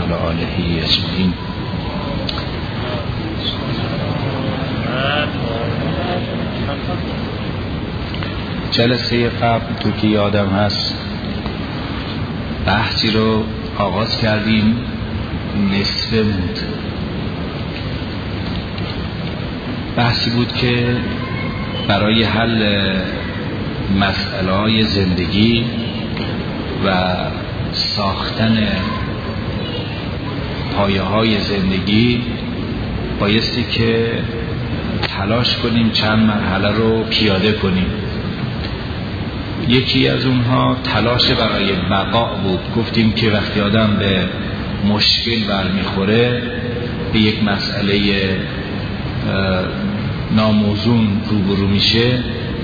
وعلى آله اجمعین. جلسه قبل تو که یادم هست بحثی رو آغاز کردیم، نصفه بود. بحثی بود که برای حل مسئله‌های زندگی و ساختن پایه‌های زندگی بایستی که تلاش کنیم چند مرحله رو پیاده کنیم. یکی از اونها تلاش برای بقا بود. گفتیم که وقتی آدم به مشکل برمیخوره، به یک مسئله ناموزون روبرو میشه،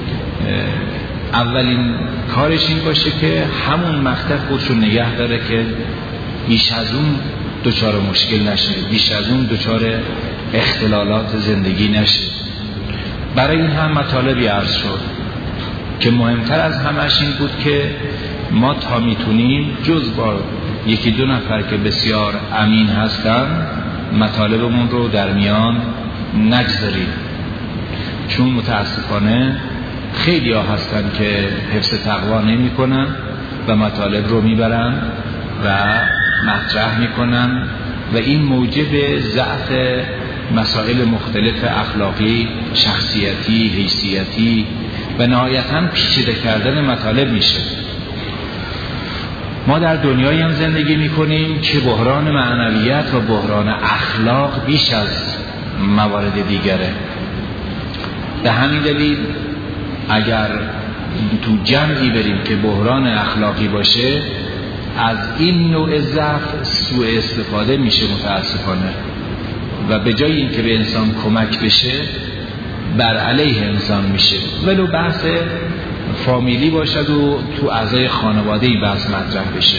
اولین کارش این باشه که همون مقطع خودش رو نگه داره که بیش از اون دچار مشکل نشه، بیش از اون دچار اختلالات زندگی نشه. برای این هم مطالبی عرض شد که مهمتر از همش این بود که ما تا میتونیم جز با یکی دو نفر که بسیار امین هستن مطالبمون رو در میان نگذاریم، چون متاسفانه خیلی ها هستن که حفظ تقوا نمی کنن و مطالب رو میبرن و مطرح میکنن و این موجب ضعف مسائل مختلف اخلاقی، شخصیتی، حیثیتی و نهایتاً پیچیده کردن مطالب میشه. ما در دنیایی هم زندگی میکنیم که بحران معنویت و بحران اخلاق بیش از موارد دیگره. به همین دلیل اگر تو جمعی بریم که بحران اخلاقی باشه، از این نوع ضعف سوء استفاده میشه متاسفانه، و به جای این که به انسان کمک بشه بر علیه انسان میشه. ولو بحث فامیلی باشد و تو اعضای خانواده ای بحث مطرح بشه.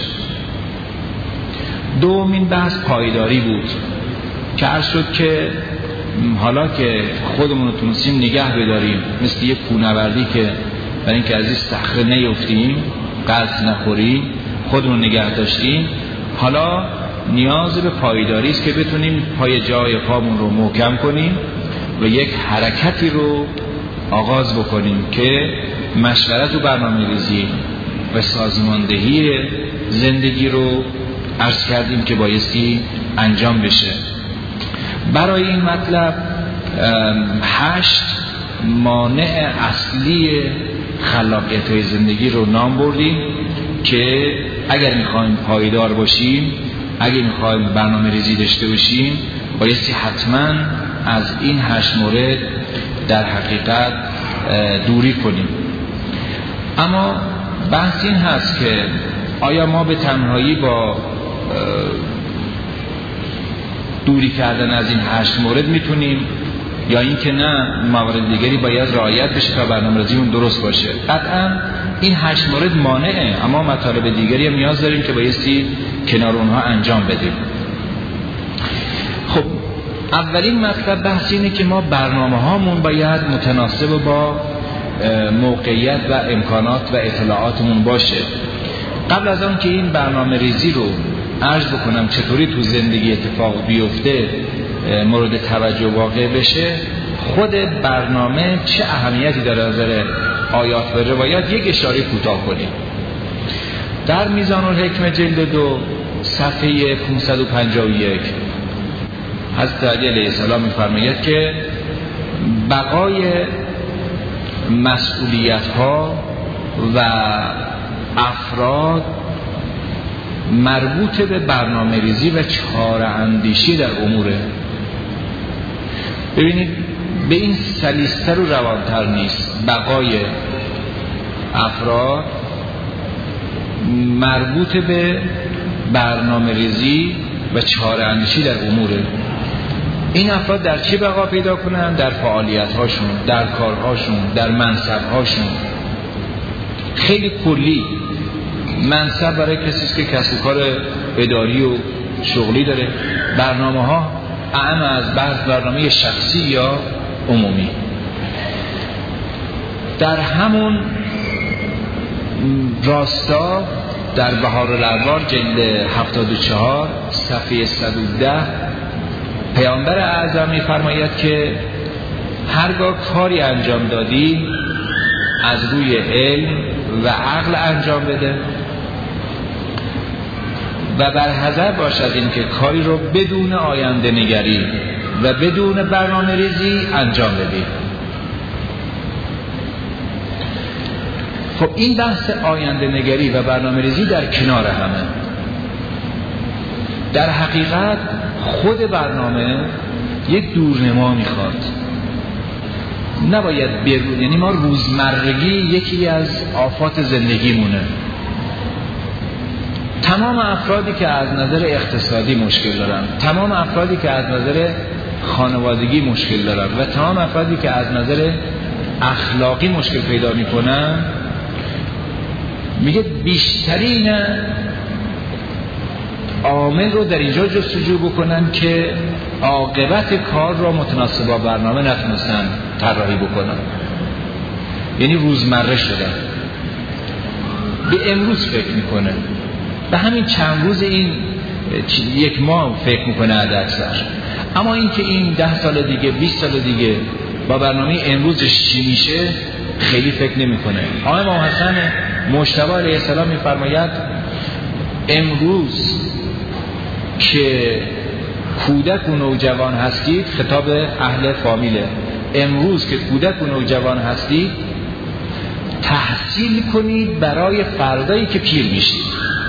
دومین بحث پایداری بود که عرض شد که حالا که خودمون رو تونستیم نگه بداریم، مثل یک کوهنوردی که برای اینکه از این صخره نیفتیم، قلط نخوریم، خودمون نگه داشتیم، حالا نیاز به پایداری است که بتونیم پای جای پامون رو محکم کنیم و یک حرکتی رو آغاز بکنیم که مشورت و برنامه‌ریزی و سازماندهی زندگی رو عرض کردیم که بایستی انجام بشه. برای این مطلب 8 مانع اصلی خلاقیت زندگی رو نام بردیم که اگر میخوایم پایدار باشیم، اگر میخوایم برنامه‌ریزی داشته باشیم، بایستی حتما از این 8 مورد در حقیقت دوری کنیم. اما بحث این هست که آیا ما به تنهایی با دوری کردن از این 8 مورد میتونیم، یا اینکه نه موارد دیگری باید رعایت بشه تا برنامه‌ریزیمون درست باشه؟ قطعا این 8 مورد مانعه، اما مطالب دیگری هم نیاز داریم که بایستی کنار اونها انجام بدیم. خب اولین مطلب بحث اینه که ما برنامه هامون باید متناسب با موقعیت و امکانات و اطلاعاتمون باشه. قبل از آن که این برنامه ریزی رو عرض بکنم چطوری تو زندگی اتفاق بیفته مورد توجه واقع بشه، خود برنامه چه اهمیتی داره از نظر آیات و روایات یک اشاره کوتاه کنیم. در میزان الحکمه جلد 2 صفحه 551 حضرت علی علیه السلام می‌فرماید که بقای مسئولیت ها و افراد مربوط به برنامه ریزی و چاره اندیشی در اموره. ببینید به این سلیستر و روانتر نیست. بقای افراد مربوط به برنامه ریزی و چاره اندیشی در اموره. این افراد در چی بقا پیدا کنن؟ در فعالیت هاشون، در کارهاشون، در منصب هاشون. خیلی کلی منصب برای کسیست که کسب و کار اداری و شغلی داره. برنامه ها اعم از بعض برنامه شخصی یا عمومی. در همون راستا در بهار الانوار جلد 74 صفحه 110 پیامبر اعظم می‌فرماید که هرگاه کاری انجام دادی از روی علم و عقل انجام بده و بر حذر باش از این که کاری رو بدون آینده نگری و بدون برنامه ریزی انجام بدی. خب این بحث آینده نگری و برنامه ریزی در کنار همه. در حقیقت خود برنامه یک دورنما میخواد، نباید یعنی ما روزمرگی یکی از آفات زندگیمونه. تمام افرادی که از نظر اقتصادی مشکل دارن، تمام افرادی که از نظر خانوادگی مشکل دارن و تمام افرادی که از نظر اخلاقی مشکل پیدا میکنن، میگه بیشترین عامل رو در اینجا جستجو بکنن که عاقبت کار را متناسب با برنامه نتونستن طراحی بکنن، یعنی روزمره شدن، به امروز فکر میکنه، به همین چند روز، این یک ماه فکر میکنه حد اکثر. اما این که این 10 سال دیگه 20 سال دیگه با برنامه امروزش چی میشه خیلی فکر نمیکنه. آقای امام حسن مجتبی علیه السلام میفرماید امروز که کودک و نوجوان هستید، خطاب اهل فامیله، امروز که کودک و نوجوان هستید تحصیل کنید برای فردایی که پیر میشید.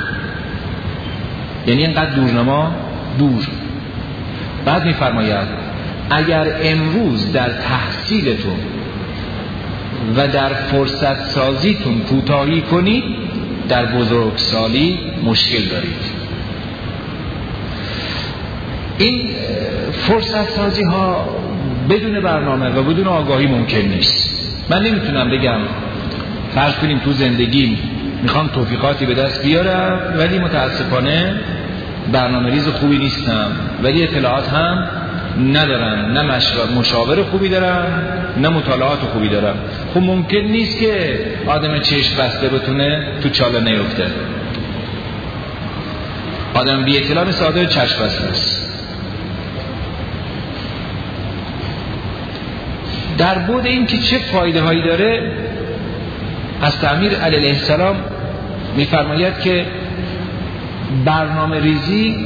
یعنی اینقدر دورنما دور. بعد میفرماید اگر امروز در تحصیلتون و در فرصت سازیتون کوتاهی کنید در بزرگسالی مشکل دارید. این فرصت سازی ها بدون برنامه و بدون آگاهی ممکن نیست. من نمیتونم بگم فرض کنیم تو زندگیم میخوام توفیقاتی به دست بیارم ولی متاسفانه برنامه ریز خوبی نیستم، ولی اطلاعات هم ندارم، نه مشاور خوبی دارم نه مطالعات خوبی دارم. خب ممکن نیست که آدم چشم بسته بتونه تو چاله نیفته. آدم بی اطلاع مثل آدم چشم بسته است. در بود این که چه فایده هایی داره، از تعمیر علیه السلام میفرماید که برنامه ریزی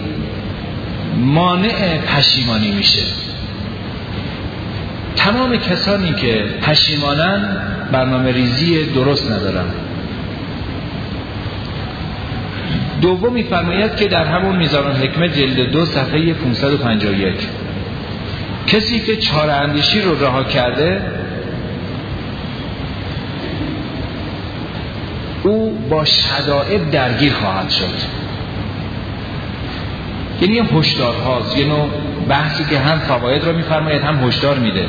مانع پشیمانی میشه. تمام کسانی که پشیمانن برنامه ریزی درست ندارن. دوم میفرماید که در همون میزان الحکمه جلد 2 صفحه 551 کسی که چاره اندیشی رو رها کرده او با شدائد درگیر خواهد شد. یعنی هشدار هاست، یه نوع بحثی که هم فواید رو میفرماید هم هشدار میده.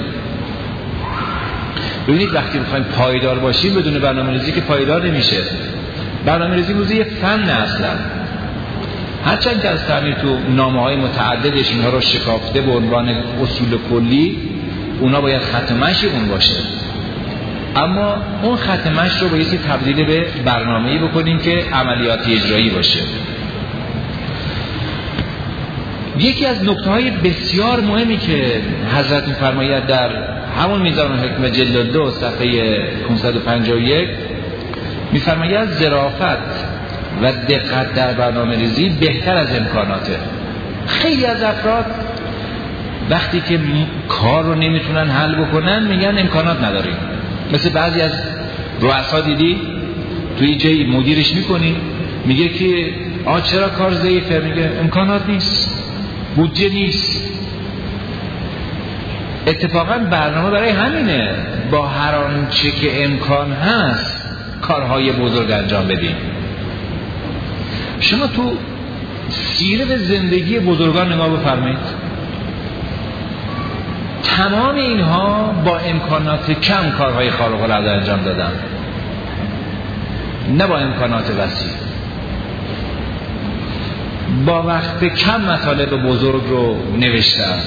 ببینید وقتی میخوایم پایدار باشیم بدون برنامه‌ریزی که پایدار نمیشه. برنامه‌ریزی روزی یه فن اصلا، هرچند که از تعمیر تو نامه‌های متعددش اینها رو شکافته به عنوان اصول کلی، اونا باید خط مشی اون باشه، اما اون خط مشی رو باید تبدیل به برنامه‌ای بکنیم که عملیاتی اجرایی باشه. یکی از نکته‌های بسیار مهمی که حضرت می‌فرماید در همون میزان الحکمه جلد 2 صفحه 551 می‌فرماید ظرافت و دقت در برنامه‌ریزی بهتر از امکاناته. خیلی از افراد وقتی که کار رو نمیتونن حل بکنن میگن امکانات نداریم. مثل بعضی از رؤسا دیدی توی جایی مدیرش میکنی میگه که چرا کار ضعیفه، میگه امکانات نیست، بودجه نیست. اتفاقا برنامه برای همینه، با هر آنچه که امکان هست کارهای بزرگ انجام بدیم. شما تو سیره زندگی بزرگان نگاه بفرمایید، تمام اینها با امکانات کم کارهای خارق العاده انجام دادن، نه با امکانات وسیع. با وقت کم مطالب بزرگ رو نوشتن.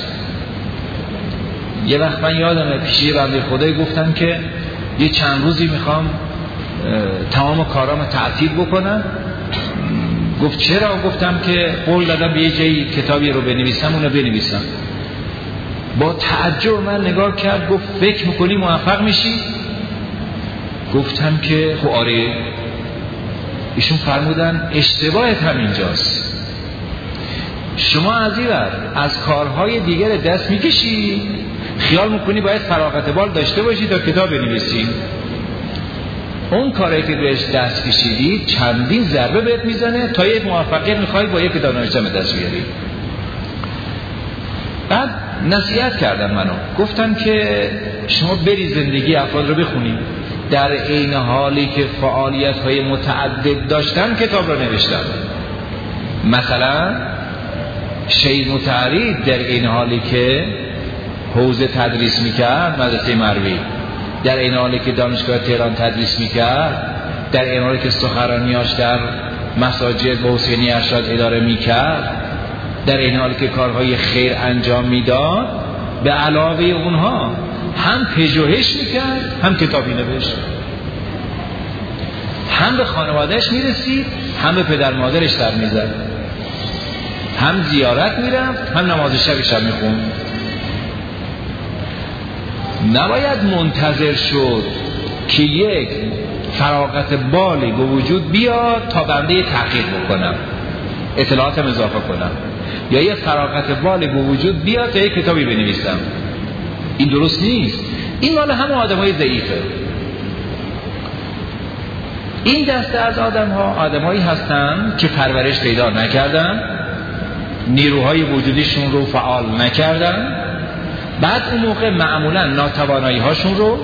یه وقت من یادمه پیش یه بنده خدایی گفتم که یه چند روزی میخوام تمام کارامو تعطیل بکنم. گفت چرا؟ گفتم که قول دادم به یه جایی کتابی رو بنویسم، اونو بنویسم. با تعجب من نگاه کرد، گفت فکر میکنی موفق میشی؟ گفتم که خب آره. ایشون فرمودن اشتباهت همینجاست، شما از این ور از کارهای دیگر دست میکشی، خیال میکنی باید فراغت بال داشته باشی تا کتاب بنویسی. اون کاری که بهش دست کشیدی چندین ضربه بهت میزنه تا یک موفقیت میخوای با یک کتاب نوشتن به دست بیاری. بعد نصیحت کردم منو، گفتم که شما بری زندگی افراد رو بخونی، در عین حالی که فعالیت‌های متعدد داشتن کتاب رو نوشتن. مثلا شهید متحری در عین حالی که حوزه تدریس میکرد مدرسه مروی، در عین حالی که دانشگاه تهران تدریس میکرد، در عین حالی که سخنرانیاش در مساجد با حسینی ارشاد اداره میکرد، در عین حالی که کارهای خیر انجام میداد، به علاوه اونها هم پژوهش میکرد، هم کتابی نوشت، هم به خانوادهش میرسید، هم به پدر مادرش سر میزد، هم زیارت میرفت، هم نماز شبش هم میخوند. نباید منتظر شد که یک فراغت بالی به وجود بیاد تا بنده تحقیق بکنم، اطلاعاتم اضافه کنم، یا یک فراغت بالی به وجود بیاد تا یک کتابی بنویسم. این درست نیست. این مال همه آدمای ضعیفه. این دسته از آدم‌هایی هستن که پرورش پیدا نکردن، نیروهای وجودیشون رو فعال نکردن، بعد اون موقع معمولا ناتوانایی هاشون رو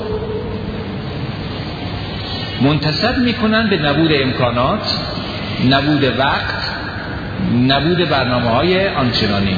منتسب میکنن به نبود امکانات، نبود وقت، نبود برنامه‌های آنچنانی.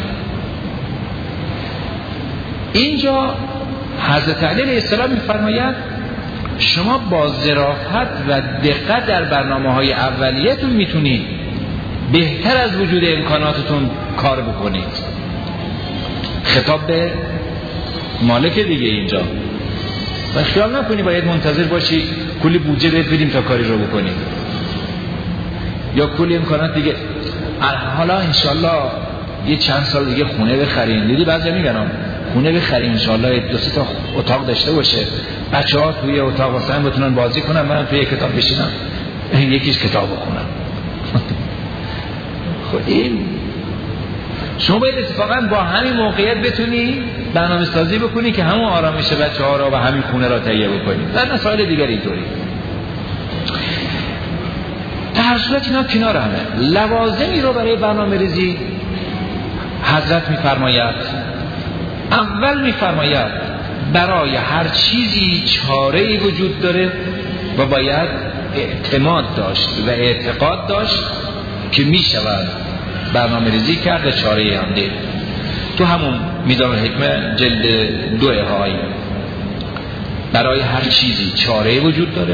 اینجا حضرت علی علیه السلام میفرماید شما با ظرافت و دقت در برنامه‌های اولیه‌تون میتونید بهتر از وجود امکاناتتون کار بکنید. خطاب به مالک دیگه اینجا. و خیال نکنی باید منتظر باشی کلی بودجه بهت بدیم تا کاری رو بکنیم، یا کلی امکانات دیگه. حالا انشالله یه چند سال دیگه خونه بخریم. دیدی بعضی میگن خونه بخریم انشالله 2-3 تا اتاق داشته باشه، بچه‌ها توی اتاق واسه بتونن بازی کنن، منم توی کتاب بشینم یکیش کتاب بخونم. خب این شما باید اتفاقا با همین موقعیت بتونی برنامه سازی بکنی که همون آرامش بچه‌ها را و همین خونه را تهیه بکنی. در مسائل دیگر اینطوری. در صورت اینا کنار همه لوازمی رو برای برنامه ریزی حضرت میفرماید، اول میفرماید برای هر چیزی چاره‌ای وجود داره و باید اعتماد داشت و اعتقاد داشت که میشود برنامه ریزی کرد و چاره‌ای هم دید. تو همون میزان الحکمه جلد 2 های برای هر چیزی چاره‌ای وجود داره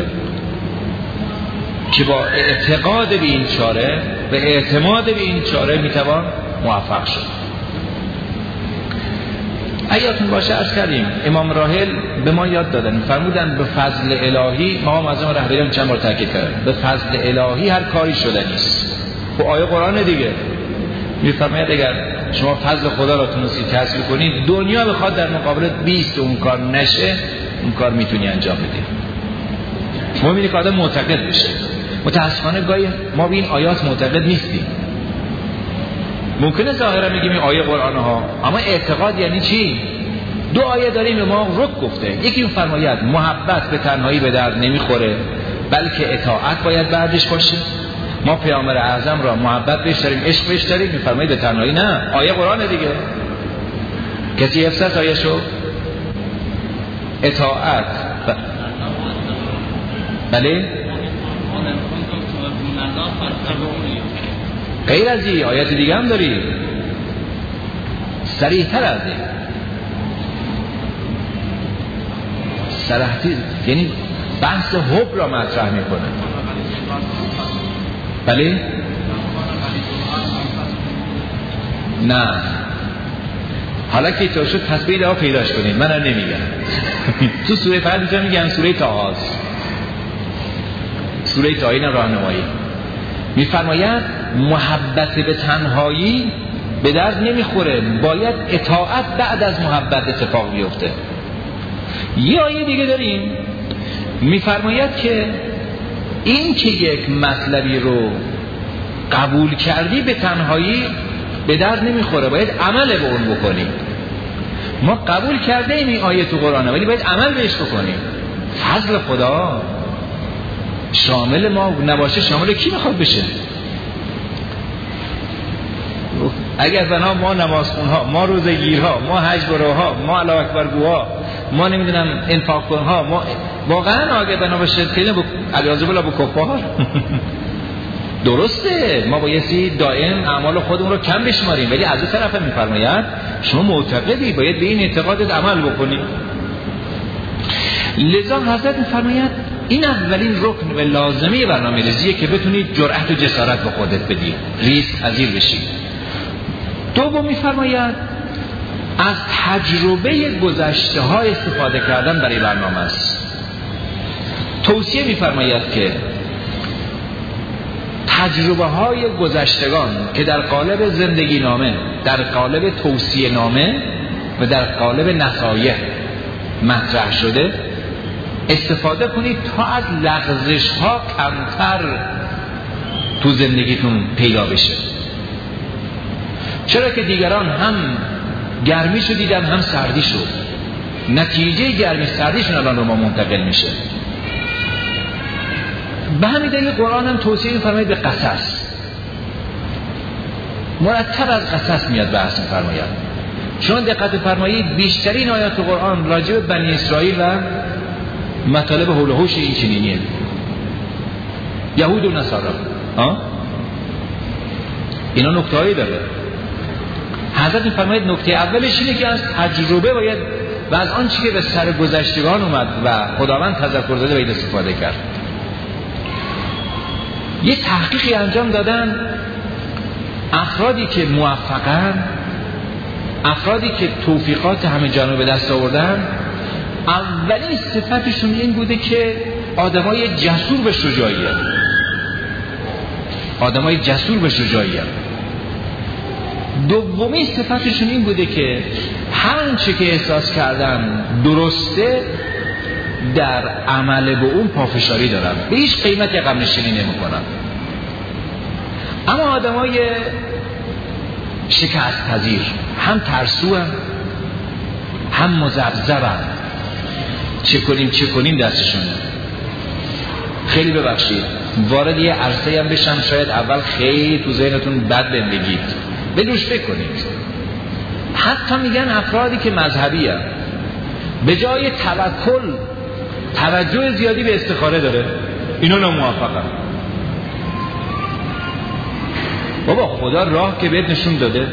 که با اعتقاد به این چاره و اعتماد به این چاره میتوان موفق شد. ایاتون باشه عرض کردیم امام راحل به ما یاد دادن، فرمودن به فضل الهی، ما هم از اون رهبریان چند بار تاکید کردن، به فضل الهی هر کاری شده نیست. خب آیه قرآن دیگه میفرماید اگر شما فضل خدا را تونستی کسب کنید، دنیا بخواد در مقابل 20 اون کار نشه، اون کار میتونی انجام بدی. ما میبینی که آدم معتقد بشه. متاسفانه گاهی ما به این آیات معتقد نیستیم. ممکنه ظاهرا میگیم این آیه قرآن ها، اما اعتقاد یعنی چی؟ 2 آیه داریم به ما رک گفته. یکی میفرماید محبت به تنهایی به درد نمیخوره، بلکه اطاعت باید بعدش باشه. ما پیامبر اعظم را محبت بهش داریم، عشق بهش داریم، میفرماید به تنهایی نه. آیه قرآن دیگه. کسی حفظت آیه شو؟ اطاعت بله؟ غیر از این آیات دیگه هم داری صریح تر از این، صراحتی، یعنی بحث حب را مطرح میکنه. بله؟ نه حالا که تو شد تصویل ها پیداش کنید، من هم نمیگم. تو سوره فرد جا میگن سوره تاهاست، سوره تاهین راهنمایی میفرماید محبت به تنهایی به درد نمیخوره، باید اطاعت بعد از محبت اتفاق بیفته. یه آیه دیگه داریم میفرماید که این که یک مطلبی رو قبول کردی به تنهایی به درد نمیخوره، باید عمل به اون بکنیم. ما قبول کرده ایم این آیه تو قرآنه، ولی باید عمل بهش بکنیم. فضل خدا شامل ما نباشه شامل کی میخواد بشه؟ اگر بنا ما نمازخونها، ما روزگیرها، ما حج بروها، ما الله اکبر گوها، ما نمیدونم انفاق کنها، ما واقعا اگه بنا باشه خیلی علیاذ بالله با کفار درسته، ما بایستی دائم اعمال خودمون رو کم بشماریم، ولی از اون طرف میفرماید شما معتقدی باید به این اعتقادت عمل بکنی. لذا حضرت میفرماید این اولین رکن و لازمه برنامه‌ریزیه که بتونید جرأت و جسارت به خودت بدی، ریسک پذیر بشی. دوم میفرماید از تجربه گذشته ها استفاده کردن برای برنامه است. توصیه میفرماید که تجربه های گذشتگان که در قالب زندگی نامه، در قالب توصیه نامه و در قالب نصایح مطرح شده استفاده کنید تا از لغزش ها کمتر تو زندگیتون پیدا بشه. چرا که دیگران هم گرمیشو دیدن هم سردیشو، نتیجه گرمی سردیشون الان رو ما منتقل میشه. به همین دلیل قرآن هم توصیه می‌فرماید به قصص، مرتب از قصص میاد بحث می‌فرماید. چون دقت فرمایید بیشترین آیات قرآن راجع به بنی اسرائیل و مطالب حول و حوش این چنینیه، یهود و نصارا. اینا نکته‌ای داره. حضرت می‌فرماید نکته اولش اینه که از تجربه باید و از آنچه که به سر گذشتگان اومد و خداوند تذکر داده باید استفاده کرد. یه تحقیقی انجام دادن، افرادی که موفقن، افرادی که توفیقات همه جانبه دست آوردن، اولین صفتشون این بوده که آدمای جسور به شجاعیه، آدمای جسور به شجاعیه. دومی صفتشون این بوده که هر چه که احساس کردن درسته در عمل به اون پافشاری دارن، به هیچ قیمتی عقب نشینی نمی‌کنن. اما آدمای شکست پذیر هم ترسوان هم مذبذبن، چه کنیم دستشون. خیلی ببخشید وارد یه عرصه هم بشم شاید اول خیلی تو ذهنتون بد بگید، بدوش بکنید. حتی میگن افرادی که مذهبی هم به جای توکل توجه زیادی به استخاره داره، اینا ناموفقن. بابا خدا راه که بهت نشون داده،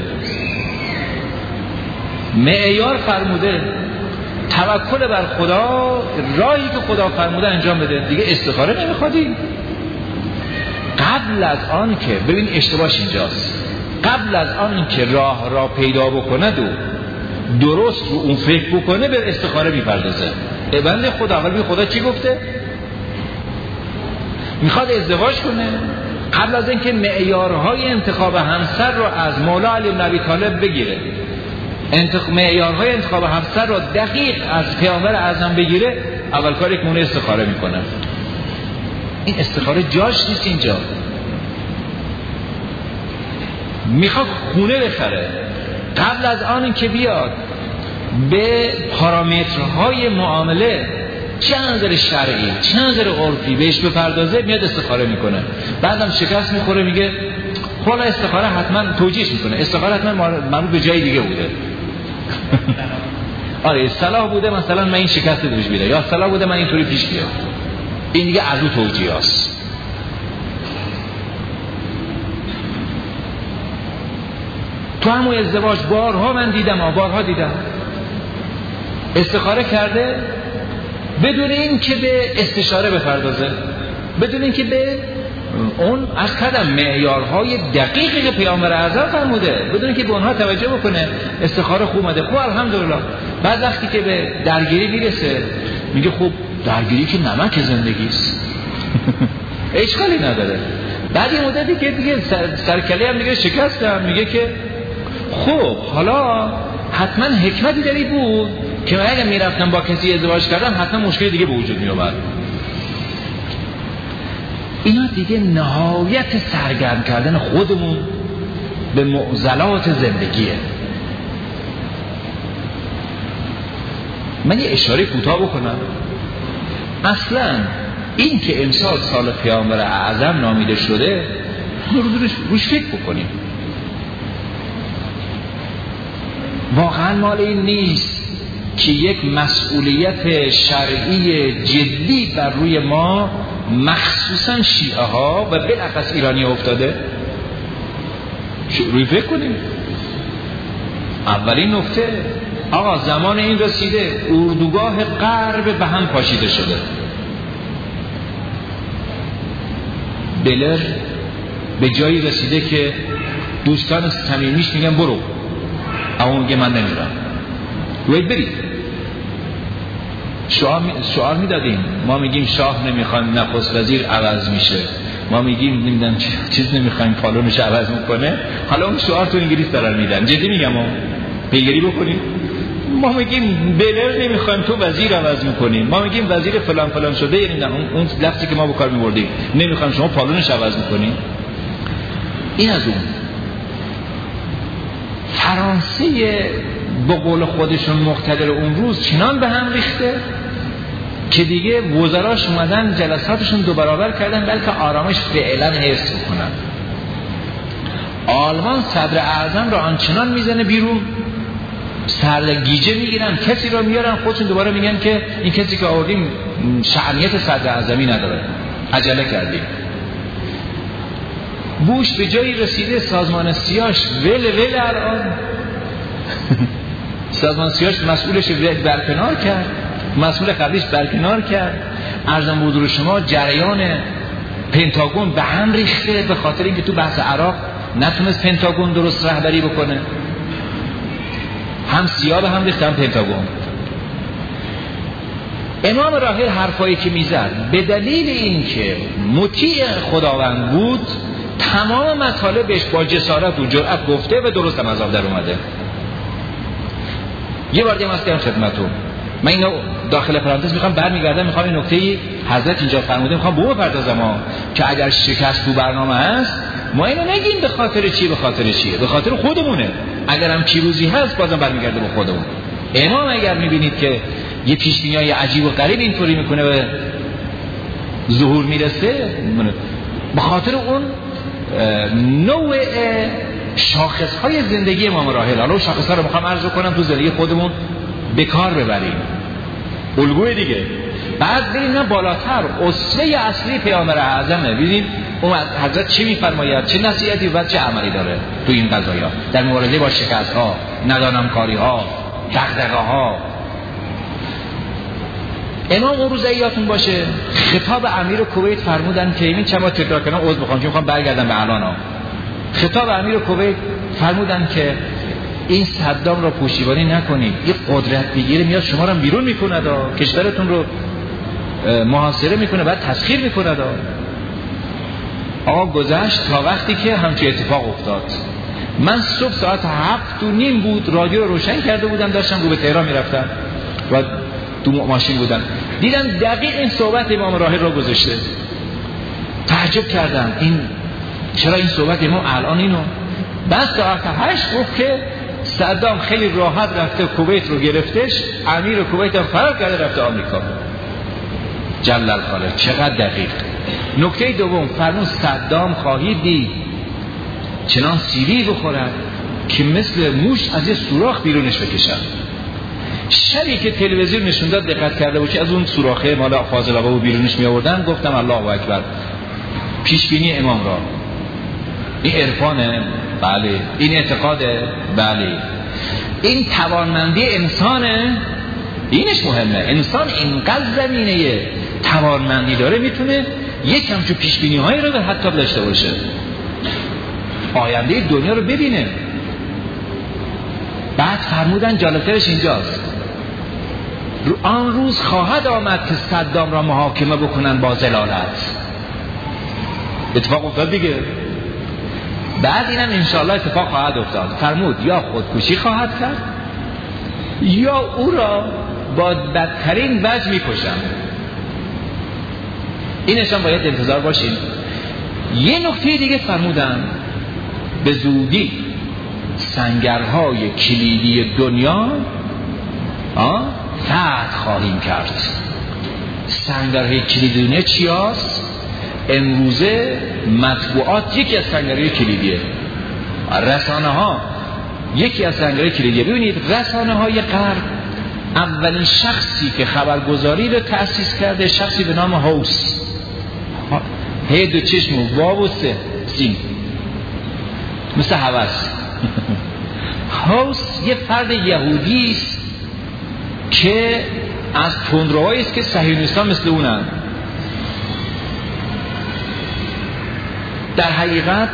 معیار فرموده، توکل بر خدا، راهی که خدا فرموده انجام بده، دیگه استخاره نمیخوادی. قبل از آن که ببین اشتباهش اینجاست، قبل از آن که راه را پیدا بکند و درست رو اون فکر بکنه به استخاره میپردازه. بنده خدا اول خدا چی گفته؟ میخواد ازدواج کنه، قبل از اینکه معیارهای انتخاب همسر رو از مولا علی بن ابی طالب بگیره، معیارهای انتخاب همسر رو دقیق از پیامبر اعظم بگیره، اول کاری که اون استخاره میکنه. این استخاره جاش نیست اینجا. میخواد خونه بخره، قبل از آن که بیاد به پارامترهای معامله چه نظر شرعی چه نظر عرفی بهش بپردازه، میاد استخاره میکنه. بعدم شکست میخوره، میگه حالا استخاره حتما توجیهش میکنه، استخاره حتما مربوط به جای دیگه بوده. آره صلاح بوده مثلا من این شکست دوش بیده، یا صلاح بوده من اینطوری پیش بیاد. این دیگه از او توجیه هست. تو همون ازدواج بارها من دیدم، بارها دیدم استخاره کرده بدون این که به استشاره بپردازه، بدون این که به اون از کدام معیارهای دقیقی که پیامبر اعظم فرموده، بدون این که به اونها توجه بکنه. استخاره خوب اومده، خوب الحمدلله. بعد وقتی که به درگیری میرسه میگه خب درگیری که نمک زندگی است. اشکالی نداره. بعد این مدتی که دیگه سرکله هم دیگه شکستم، میگه که خب حالا حتما حکمتی داری بود که من اگه میرفتم با کسی ازدواج کردم حتما مشکل دیگه به وجود میآورد. اینا دیگه نهایت سرگرم کردن خودمون به معضلات زندگیه. من یه اشاره کوتاه بکنم. اصلا این که امسال سال پیامبر اعظم نامیده شده روش فکر بکنیم. واقعا مال این نیست که یک مسئولیت شرعی جدی بر روی ما مخصوصا شیعه ها و بالاخص ایرانی افتاده؟ روی فکر کنیم. اولین نکته، آقا زمان این رسیده اردوگاه غرب به هم پاشیده شده. بلر به جایی رسیده که دوستان صمیمیش میگن برو، اما میگه من نمیرم. باید برید. شعار میدادیم، ما میگیم شاه نمیخوایم نخست وزیر عوض میشه، ما میگیم نمیدونم چیز نمیخوایم پالونش عوض میکنه. حالا اون شعار تو انگلیس دارن میدن. جدی میگم پیگیری بکنیم. ما میگیم بلر نمیخوایم تو وزیر عوض میکنیم، ما میگیم وزیر فلان فلان شده، یعنی اون لفظی که ما به کار میبردیم نمیخوایم شما پالونش عوض میکنیم. این از اون. فرانسه به قول خودشون مقتدر اون روز چنان به هم ریخته که دیگه وزراش اومدن جلساتشون 2 برابر کردن بلکه آرامش فعلا حفظ کنن. آلمان صدر اعظم رو آنچنان میزنه بیرون، سرگیجه میگیرن، کسی رو میارن، خودشون دوباره میگن که این کسی که آوردیم شأنیت صدر اعظمی نداره، عجله کردیم. بوش به جایی رسیده سازمان سیاش ول الان سازمان سیاش مسئولش برکنار کرد، مسئول قبلیش برکنار کرد. عرضم به حضور شما جریان پنتاگون به هم ریخته به خاطر اینکه تو بحث عراق نتونست پنتاگون درست رهبری بکنه. هم سیا به هم ریخته هم پنتاگون. امام راحل حرفایی که میزد به دلیل اینکه مطیع خداوند بود تمام مطالبش با جسارت و جرأت گفته و درست هم از آب در اومده. یه بار دیگه مسئله خدمتتون، من اینو داخل پرانتز میخوام برمیگردم، میخوام این نکته‌ای حضرت اینجا فرموده میخوام بوم بپردازم که اگر شکست تو برنامه هست ما اینو نگیم به خاطر چی، به خاطر چیه، به خاطر خودمونه. اگرم پیروزی هست بازم برمیگرده به خودمون. امام اگر میبینید که یه پیشبینی‌های عجیب و غریب اینطوری میکنه و ظهور میرسه، به خاطر اون نوع شاخص‌های زندگی امام راحل، حالا شاخص‌ها رو میخوام عرض کنم تو زندگی خودمون به کار ببریم. الگوی دیگه. بعد بریم بالاتر، اسوه اصلی پیامبر اعظمه. ببینیم اون حضرت چی میفرماید، چه نصیحتی و چه عملی داره تو این قضایا در مبارزه با شکست‌ها، ندانمکاری‌ها، دغدغه‌ها. امام اون روز یادتون باشه خطاب امیر کویت فرمودن که این چند بار تکرار کردم، عذر می‌خوام که می‌خوام برگردم به الان. خطاب امیر کویت فرمودن که این صدام را پشتیبانی نکنید، این قدرت بگیره میاد شما رو بیرون میکنه، کشورتون رو محاصره میکنه، بعد تسخیر میکنه. آقا گذشت تا وقتی که همچین اتفاق افتاد. من صبح ساعت 7:30 بود رادیو رو روشن کرده بودم، داشتم رو به تهران میرفتم و تو ماشین بودم، دیدم دقیق این صحبت امام راحل رو گذاشته. تعجب کردم این چرا این صحبت امام الان اینو. بعد ساعت 8 گفت که صدام خیلی راحت رفته کویت رو گرفتش، امیر کویت هم فرار کرده رفته آمریکا. جلل الخالق، چقدر دقیق. نکته دوم فرمود صدام خواهید دید چنان سیلی بخورد که مثل موش از یه سوراخ بیرونش بکشن. شبی که تلویزیون نشون داد دقت کرده باشی از اون سوراخه مال فاضل آبا بیرونش می آوردن، گفتم الله اکبر. پیش بینی امام را، این عرفانه، بله. این اعتقاده، بله. این توانمندی انسانه، اینش مهمه. انسان اینقدر زمینه توانمندی داره میتونه یک همچون پیشبینی هایی رو حتی داشته باشه، آینده دنیا رو ببینه. بعد فرمودن جالبترش اینجاست، آن روز خواهد آمد که صدام را محاکمه بکنن با ضلالت. اتفاق افتاد دیگه. بعد اینم انشاءالله اتفاق خواهد افتاد. فرمود یا خودکشی خواهد کرد یا او را با بدترین وجه میکشم. اینش هم باید انتظار باشیم. یه نکته دیگه فرمودن به زودی سنگرهای کلیدی دنیا فتح خواهیم کرد. سنگرهای کلیدی دنیا چی هست؟ امروزه مطبوعات یکی از سنگرهای کلیدیه، رسانه ها یکی از سنگرهای کلیدیه. ببینید رسانه های غرب اولین شخصی که خبرگزاری رو تأسیس کرده شخصی به نام هاوس، هی دو چشم و واو و سین مثل هوس. هاوس یه فرد یهودی است که از تندروهایی است که صهیونیستان مثل اونن. در حقیقت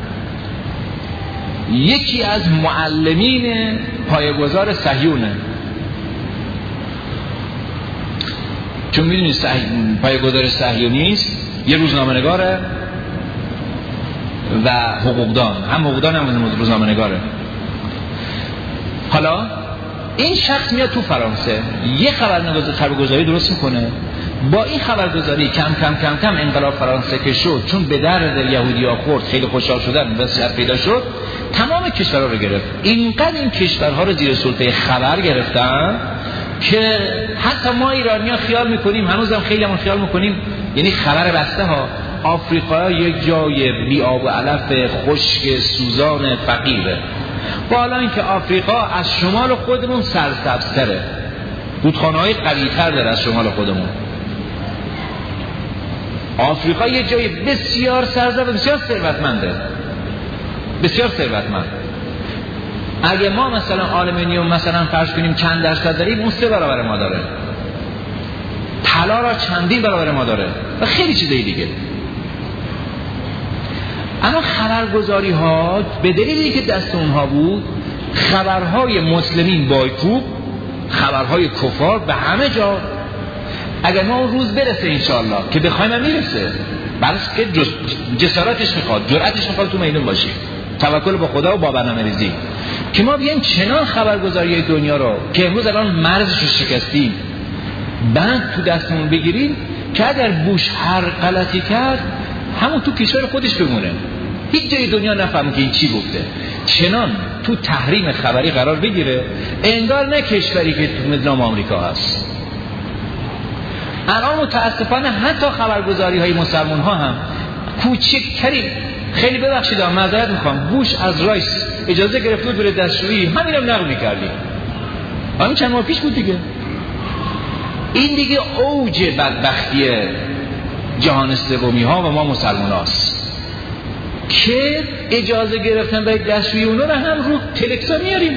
یکی از معلمین پایه‌گذار صهیونه، چون میدونید پایه‌گذار صهیونیست یه روزنامه‌نگاره و حقوقدان، هم حقوقدان هم روزنامه‌نگاره. حالا این شخص میاد تو فرانسه یه خبرگزاری درست میکنه. با این خبرگزاری کم کم کم کم انقلاب فرانسه که شد، چون به درد یهودی‌ها خورد، خیلی خوشحال شدن، وضعیت پیدا شد، تمام کشورها رو گرفت. اینقدر این کشورها رو زیر سلطه خبر گرفتن که حتی ما ایرانی‌ها خیال میکنیم، هنوزم خیلی همون خیال میکنیم، یعنی خبر بسته ها، آفریقا یک جای بی آب و علف خشک سوزان فقیره، بالا اینکه آفریقا از شمال خودمون سرسبزتره، رودخانه‌های قوی‌تر داره از شمال خودمون. آفریقا یه جای بسیار سرسبز و بسیار ثروتمنده، بسیار ثروتمند. اگه ما مثلا آلومینیوم مثلا فرض کنیم چند درصد داریم، اون 3 برابر ما داره. طلا را چندین برابر ما داره و خیلی چیزای دیگه. اما خبرگزاری ها به دلیلی که دست اونها بود، خبرهای مسلمین بایکوب، خبرهای کفار به همه جا. اگر ما اون روز برسه انشاءالله که بخوایم هم میرسه، بلکه که جسارتش میخواد، جرأتش میخواد تو میدون باشیم، توکل به خدا و با برنامه‌ریزی، که ما بیایم چنان خبرگزاری دنیا رو که امروز الان مرزش رو شکستیم بعد تو دستمون بگیریم که اگر بوش هر غلطی کرد همون تو کشور خودش بمونه، هیچ جای دنیا نفهمه که این چی گفته، چنان تو تحریم خبری قرار بگیره انگار نه کشوری که تو مدنام آمریکا هست. الان متاسفانه حتی خبرگزاری های مسلمان ها هم کوچکترین، خیلی ببخشید معذرت میخوام، بوش از رایس اجازه گرفت بود بره دستشویی، همینم نقل میکردیم، همین چند ماه پیش بود دیگه. این دیگه اوج بدبختی جهان سومی ها و ما مسلمان هاست که اجازه گرفتن برای دستشویی اونا رو هم رو تلکسا میاریم.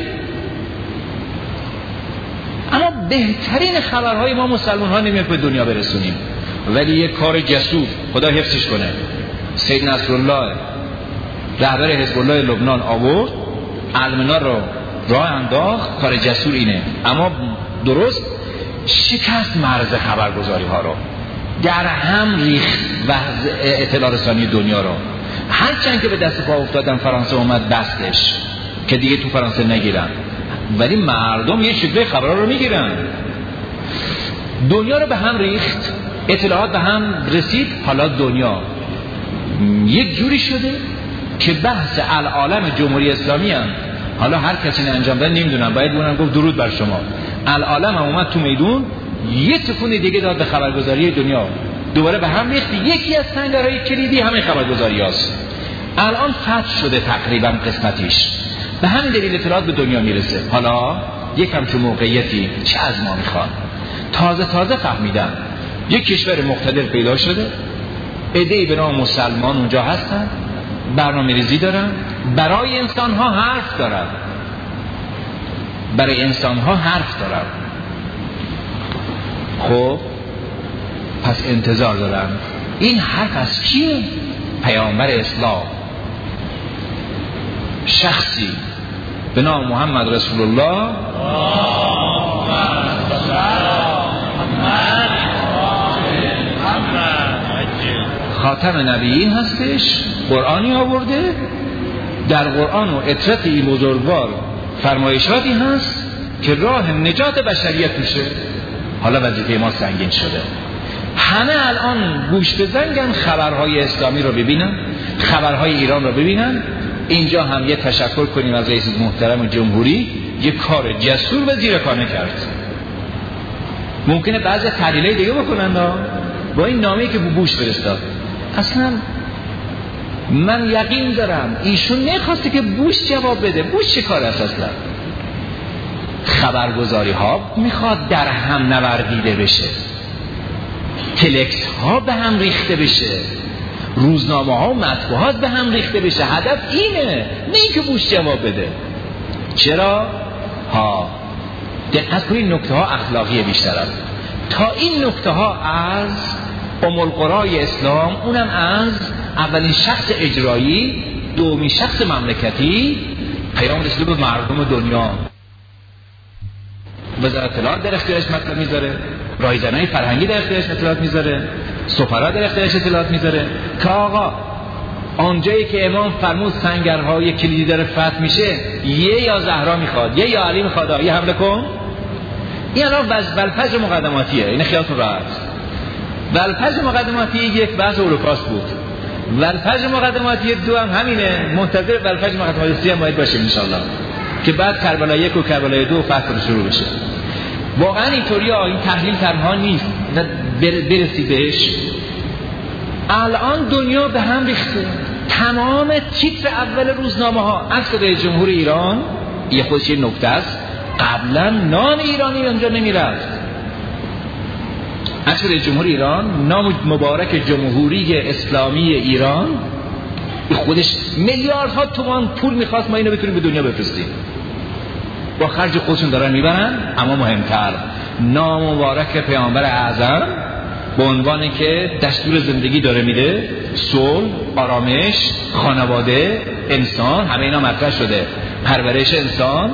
اما بهترین خبرهای ما مسلمان ها نمیاد به دنیا برسونیم، ولی یک کار جسور، خدا حفظش کنه، سید نصرالله رهبر حزب الله لبنان آورد، علمنا رو راه انداخت، کار جسور اینه. اما درست شکست مرز خبرگزاری ها رو، در هم ریخت وضع اطلاع رسانی دنیا رو. هرچند که به دست پا افتادن فرانسه اومد بستش که دیگه تو فرانسه نگیرن، ولی مردم یه شکل خبرها رو میگیرن. دنیا رو به هم ریخت، اطلاعات به هم رسید. حالا دنیا یک جوری شده که بحث العالم جمهوری اسلامی هم، حالا هر کسی انجام داد نمیدونم، باید بونم گفت درود بر شما، العالم هم اومد تو میدون، یه تکون دیگه داد به خبرگزاری دنیا، دوباره به هم ریخت. یکی از سنگرهای کلیدی همین خبرگزاری هاست. الان فتح شده تقریبا قسمتیش، به همین دلیل اطلاعات به دنیا میرسه. حالا یک همچون موقعیتی چه از ما میخوان؟ تازه فهمیدن یک کشور مقتدر پیدا شده، عده‌ای به نام مسلمان اونجا هستن، برنامه ریزی دارن، برای انسان ها حرف دارن، برای انسان ها حرف دارن. خب پس انتظار دارن. این حرف از کیه؟ پیامبر اسلام، شخصی به نام محمد رسول الله خاتم نبیین هستش، قرآنی آورده، در قرآن و اطرت این بزرگوار فرمایشاتی هست که راه نجات بشریت توشه. حالا وظیفه ما سنگین شده، همه الان گوش بزنگن خبرهای اسلامی رو ببینن، خبرهای ایران رو ببینن. اینجا هم یه تشکر کنیم از رئیس محترم جمهوری، یه کار جسور و زیرکانه کرد. ممکنه بعضی تحلیلای دیگه بکنن با این نامه‌ای که بوش فرستاد. اصلا من یقین دارم ایشون نخواسته که بوش جواب بده. بوش چه کار است اصلا؟ خبرگزاری ها میخواد در هم نوردیده بشه، تلکس ها به هم ریخته بشه، روزنامه ها و مطبوعات به هم ریخته بشه. هدف اینه، نه اینکه بوش جواب بده. چرا؟ دقت کنید، نکته ها اخلاقی بیشتر است. تا این نکته ها از ام القرای اسلام، اونم از اولین شخص اجرایی، دومین شخص مملکتی، پیام رسول به مردم دنیا. وزارت اطلاعات در اختیارش مطلب میذاره، رایزنای فرهنگی در اختیارش اطلاعات میذاره، سفرا در اختیارش اطلاعات میذاره که آقا آنجایی که امام فرمود سنگرهای کلیدی داره فتح میشه، یه یا زهرا میخواد، یه یا علی میخواد، یه حمله کن. این الان ولفجر مقدماتیه، این خیالتون راحت. ولفجر مقدماتی یک بحث اولوکاست بود، ولفجر مقدماتی دو هم همینه، منتظر ولفجر مقدماتی سی هم باید باشیم انشالله که بعد کربلا یک و کربلا دو فتح شروع بشه. واقعا اینطوری این تحلیل تنها نیست، برسید بهش. الان دنیا به هم ریخته، تمام تیتر اول روزنامه ها از صدای جمهور ایران. یه خودش یه نکته است، قبلا نام ایرانی اونجا نمی رفت. از صدای جمهور ایران، نام مبارک جمهوری اسلامی ایران، خودش میلیاردها تومان پول میخواست ما اینو بتونیم به دنیا بفرستیم. با خرج خودشون دارن میبرن. اما مهمتر، نام مبارک پیامبر اعظم به عنوانی که دستور زندگی داره میده، صلح، آرامش، خانواده، انسان، همه اینا مطرح شده. پرورش انسان،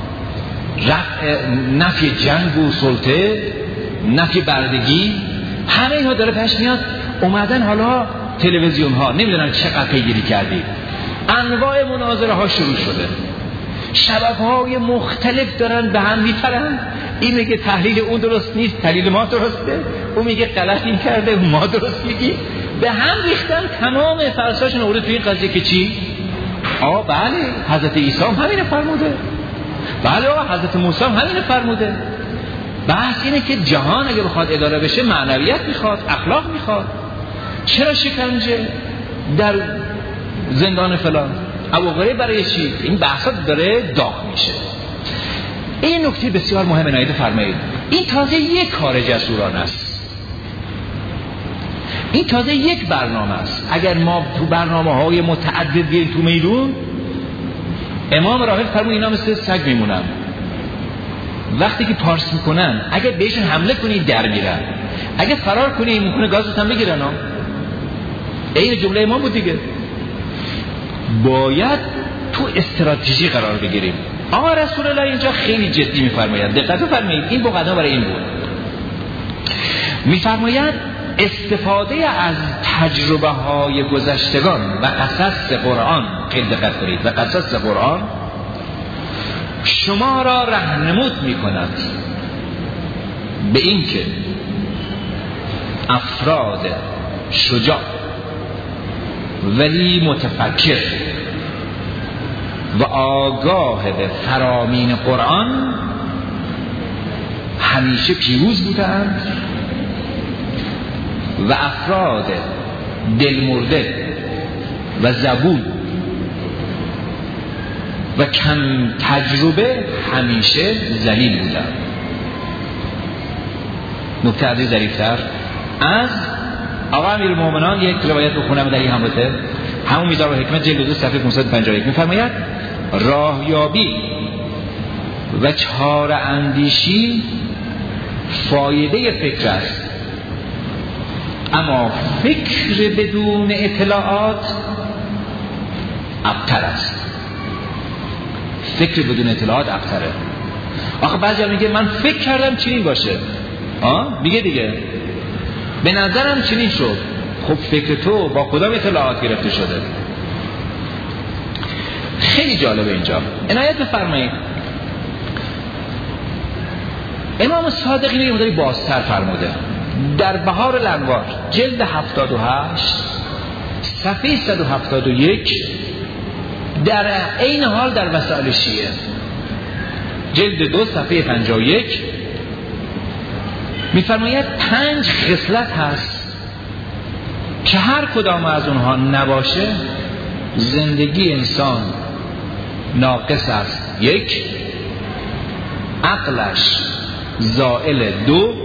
نفی جنگ و سلطه، نفی بردگی، همه اینا داره پیش میاد. اومدن حالا تلویزیون ها نمیدونن چقدر پیگیری کردید، انواع مناظره ها شروع شده، شبکه‌های مختلف دارن به هم میپرن. این میگه تحلیل اون درست نیست، تحلیل ما درسته، اون میگه غلط این کرده، ما درست میگی. به هم ریختن، تمام فرساشون آورده توی این قضیه که چی؟ بله حضرت عیسی هم همینه فرموده، بله حضرت موسی هم همینه فرموده. بحث اینه که جهان اگه بخواد اداره بشه معنویت میخواد، اخلاق میخواد. چرا شکنجه در زندان فلان، ابوغریب برای چی؟ این بحثات داره داغ میشه. این نکته بسیار مهمه، نایده فرمایید. این تازه یک کار جسورانه است، این تازه یک برنامه است. اگر ما تو برنامه‌های متعدد بیاریم تو میدون، امام راهب فرمود اینا مثل سگ میمونن، وقتی که پارس میکنن اگر بهشون حمله کنی در میرن، اگر فرار کنی ممکنه گازت هم بگیرن. این جمله امام بود دیگه. باید تو استراتژی قرار بگیریم. آقا رسول الله اینجا خیلی جدی میفرماید، دقت فرمایید، این مقدمه برای این بود. میفرماید استفاده از تجربه های گذشتگان و قصص قرآن، خیلی دقت کنید، و قصص قرآن شما را راهنمود میکند به اینکه افراد شجاع ولی متفکر و آگاه به فرامین قرآن همیشه پیروز بودند و افراد دلمرده و زبون و کم تجربه همیشه ذلیل بودند. نکته عزیز ظریفتر از آقا امیرالمومنین یک روایت بخونم در این همراه همون میزار و حکمت جلد 2 صفحه 551 میفرماید راهیابی و چاره اندیشی فایده فکر است، اما فکر بدون اطلاعات ابتر است. فکر بدون اطلاعات ابتره. آخه بعضی میگه من فکر کردم چنین باشه، میگه دیگه به نظرم چنین شد. خب فکر تو با کدام اطلاعات گرفته شده؟ خیلی جالبه اینجا. عنایت بفرمایید امام صادق اینو یه مقداری بازتر فرموده در بهار الانوار جلد 78 صفحه 171 در این حال در وسائل شیعه جلد 2 صفحه 51 میفرماید 5 خصلت هست که هر کدام از اونها نباشه زندگی انسان ناقص است. 1 عقلش زائل، 2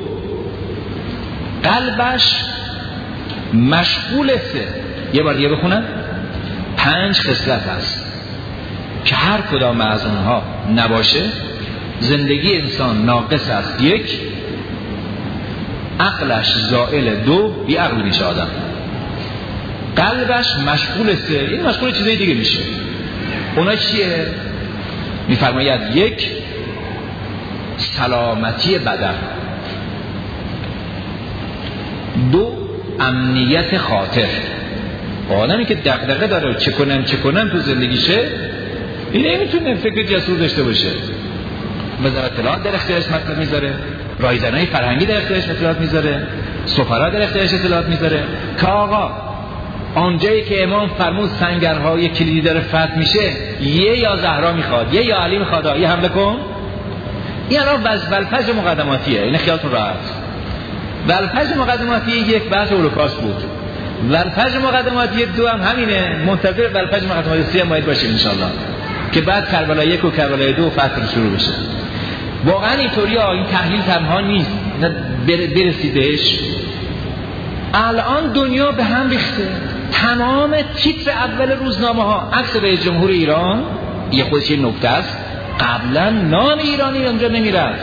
قلبش مشغول، 3 یه بار دیگه بخونم 5 خصلت هست که هر کدام از اونها نباشه زندگی انسان ناقص است. 1 عقلش زائل، 2 بی عقل میشه آدم، قلبش مشغول، 3 این مشغول چیزای دیگه میشه. اونا چیه؟ میفرماید 1 سلامتی بدن، 2 امنیت خاطر. آدمی که دغدغه داره چه کنم تو زندگیشه این نمیتونه فکر جسور داشته باشه. وزارت اطلاعات در اختیارش مطلب میذاره، رایزنهای فرهنگی در اختیارش اطلاعات میذاره، سفرا در اختیارش اطلاعات میذاره که آقا آنجایی که امام فرمود سنگرهای کلیدی داره فتح میشه یه یا زهرا میخواد یه یا علی میخواد یه حمله کن. این الان ولفج مقدماتیه، این خیالتون راحت. ولفج مقدماتی 1 بحث هولوکاست بود، ولفج مقدماتی 2 هم همینه، منتظر ولفج مقدماتی 3 هم باید باشیم انشالله که بعد کربلا 1 و کربلا 2 فتح شروع بشه. واقعا اینطوری این تحلیل تنها نیست، برسیدش. الان دنیا به هم ریخته، تمام تیتر اول روزنامه ها عکس رئیس جمهور ایران، یه خودش یه نکته است، قبلا نام ایرانی اونجا نمیرفت.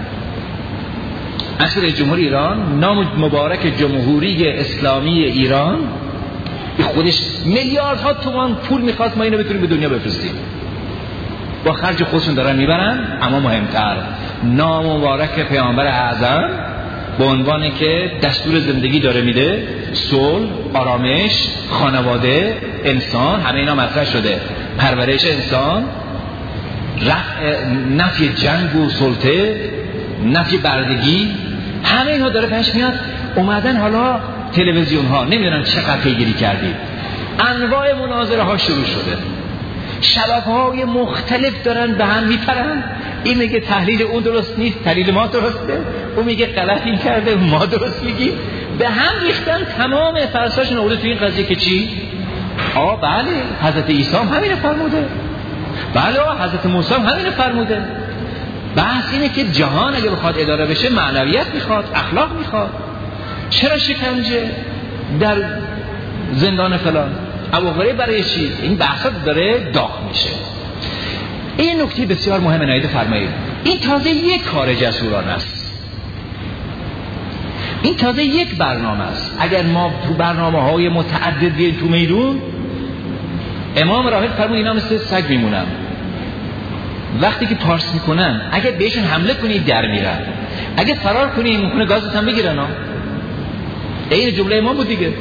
عکس رئیس جمهور ایران، نام مبارک جمهوری اسلامی ایران، این خودش میلیاردها تومان پول میخواست ما اینو بتونیم به دنیا بفرستیم. با خرج خودشون دارن میبرن، اما مهمتر نام مبارک پیامبر اعظم به عنوانی که دستور زندگی داره میده، صلح، آرامش، خانواده، انسان، همه اینا مطرح شده، پرورش انسان، نفی جنگ و سلطه، نفی بردگی، همه اینا داره پیش میاد. اومدن حالا تلویزیون ها نمیدونن چقدر پیگیری کردید، انواع مناظره ها شروع شده، شبکه‌های مختلف دارن به هم میپرن، این میگه تحلیل اون درست نیست، تحلیل ما درسته، اون میگه غلط این کرده، ما درست میگیم، به هم ریختن. تمام فرساشون آورده تو این قضیه که چی؟ بله حضرت عیسی هم همینه فرموده، بله حضرت موسی هم همینه فرموده. بحث اینه که جهان اگه بخواد اداره بشه معنویت میخواد، اخلاق میخواد. چرا شکنجه در زندان فلان؟ ابوهریره برای چی؟ این بحثات داره داغ میشه. این نکته بسیار مهم عنایت فرمایید. این تازه یک کار جسورانه است، این تازه یک برنامه است. اگر ما تو برنامه‌های متعدد بیایم تو میدون، امام راهب فرمود اینا مثل سگ میمونن، وقتی که پارس میکنن اگر بهشون حمله کنی در میرن، اگر فرار کنی ممکنه گازت هم بگیرن. این جمله امام بود دیگه.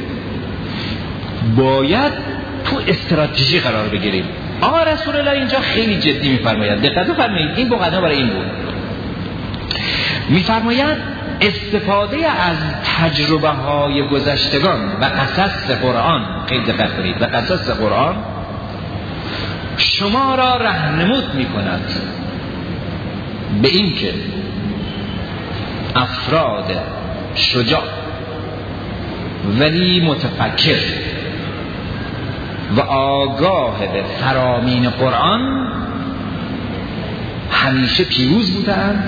باید تو استراتژی قرار بگیریم. آقا رسول الله اینجا خیلی جدی میفرماید، دقت فرمایید، این مقدمه برای این بود. میفرماید استفاده از تجربه های گذشتگان و قصص قرآن، خیلی دقت کنید، و قصص قرآن شما را راهنمود میکند به این که افراد شجاع ولی متفکر و آگاه به فرامین قرآن همیشه پیروز بودند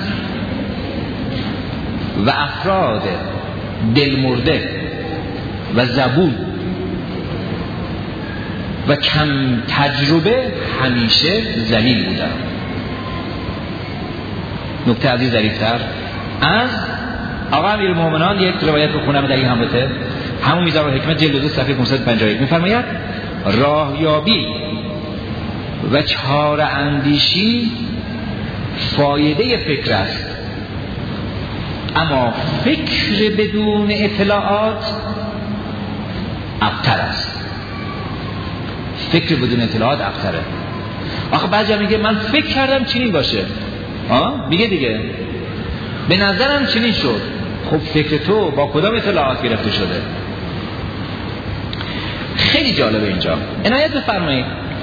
و افراد دلمرده و زبون و کم تجربه همیشه ذلیل بودند. نکته عزیز ظریفتر از آقا امیرالمومنین یک روایت بخونم در این همته، همون میزان حکمت جلد 2 صفحه 551 میفرماید راهیابی و چاره اندیشی فایده فکر است، اما فکر بدون اطلاعات ابتر است. فکر بدون اطلاعات ابتره. آخه بعضی میگه من فکر کردم چنین باشه، میگه دیگه به نظرم چنین شد. خب فکر تو با کدام اطلاعات گرفته شده؟ خیلی جالبه اینجا. عنایت بفرمایید.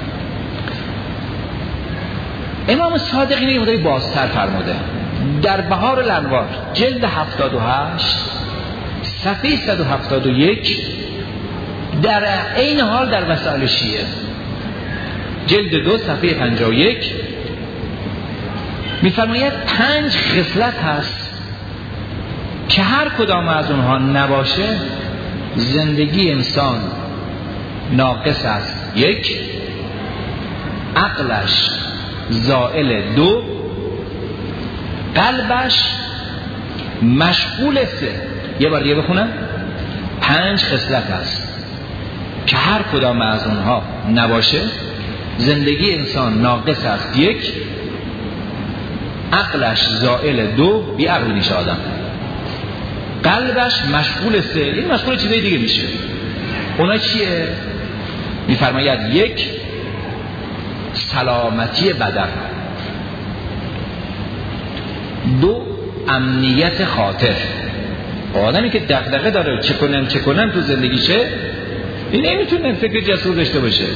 امام صادق اینو مداری بازتر فرموده در بهار الانوار جلد 78 صفحه 171، در این حال در مسائل شیعه جلد 2 صفحه 51 میفرماید 5 خصلت هست که هر کدام از اونها نباشه زندگی انسان ناقص است. 1 عقلش زائل، 2 قلبش مشغول، 3 یه بار دیگه بخونم 5 خصلت هست که هر کدام از اونها نباشه زندگی انسان ناقص است. 1 عقلش زائل، 2 بی عقل میشه آدم، قلبش مشغول، 3 این مشغول چیزای دیگه میشه. اونا چیه؟ میفرماید 1 سلامتی بدن، 2 امنیت خاطر. آدمی که دغدغه داره چه کنم تو زندگیشه این نمیتونه فکر جسور داشته باشه.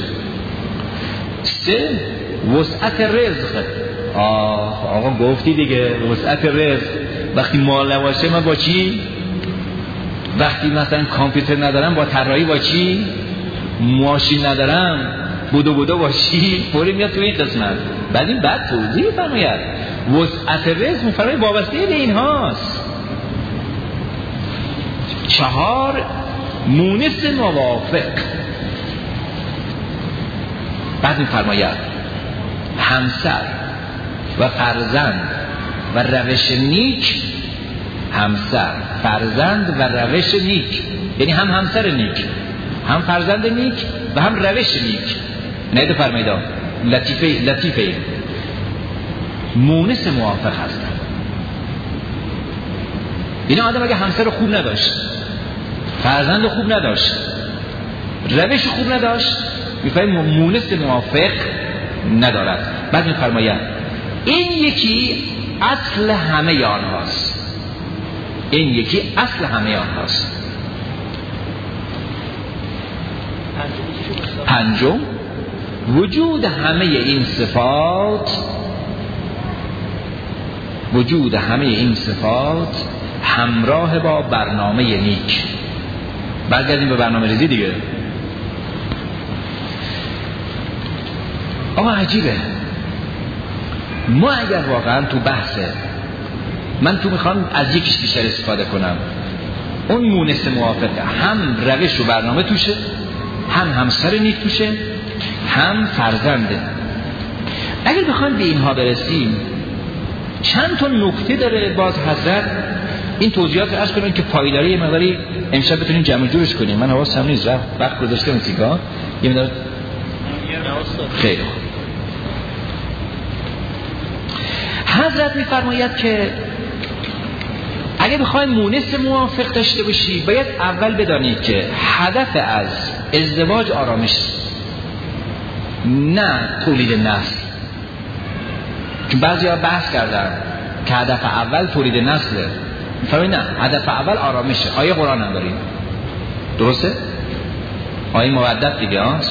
3 وسعت رزق. آقا گفتی دیگه وسعت رزق. وقتی مال نباشه من با چی؟ وقتی مثلا کامپیوتر ندارم با طراحی با چی؟ ماشین ندارم بودو با چی؟ فوری میاد تو این قسمت. بعد این بعد توضیح فرماید وسعت رزق میفرماید وابسته به این هاست. 4 مونس موافق. بعد میفرماید همسر و فرزند و روش نیک. همسر، فرزند و روش نیک، یعنی هم همسر نیک، هم فرزند نیک و هم روش نیک. نهیده فرمایید لطیفه مونس موافق هستن. این آدم اگه همسر خوب نداشت، فرزند خوب نداشت، روش خوب نداشت، میفرماید مونس موافق ندارد. بعد میفرماید این یکی اصل همه آنهاست. این یکی اصل همه آنهاست. 5 وجود همه این صفات همراه با برنامه نیک. برگردیم به برنامه ریزی دیگه. آقا عجیبه، ما اگر واقعا تو بحثه من تو میخوام از یکیش بیشتر استفاده کنم، اون مونس موافقه، هم روش و برنامه توشه، هم همسر نیک توشه، هم فرزنده. اگر بخوایم به اینها برسیم چند تا نکته داره باز حضرت این توضیحات رو عرض کنم که پایداری یه مقداری امشب بتونیم جمع جورش کنیم. من حواسم نیست وقت گذاشتم سیگار یه مقدار خیلی حضرت میفرماید که اگه بخوایم مونس موافق داشته باشی باید اول بدانید که هدف از ازدواج آرامش، نه تولید نسل. چون بعضی ها بحث کردن که هدف اول تولید نسله، میفرماید نه، هدف اول آرامشه. آیه قرآن هم داریم، درسته؟ آیه مودت دیگه ها،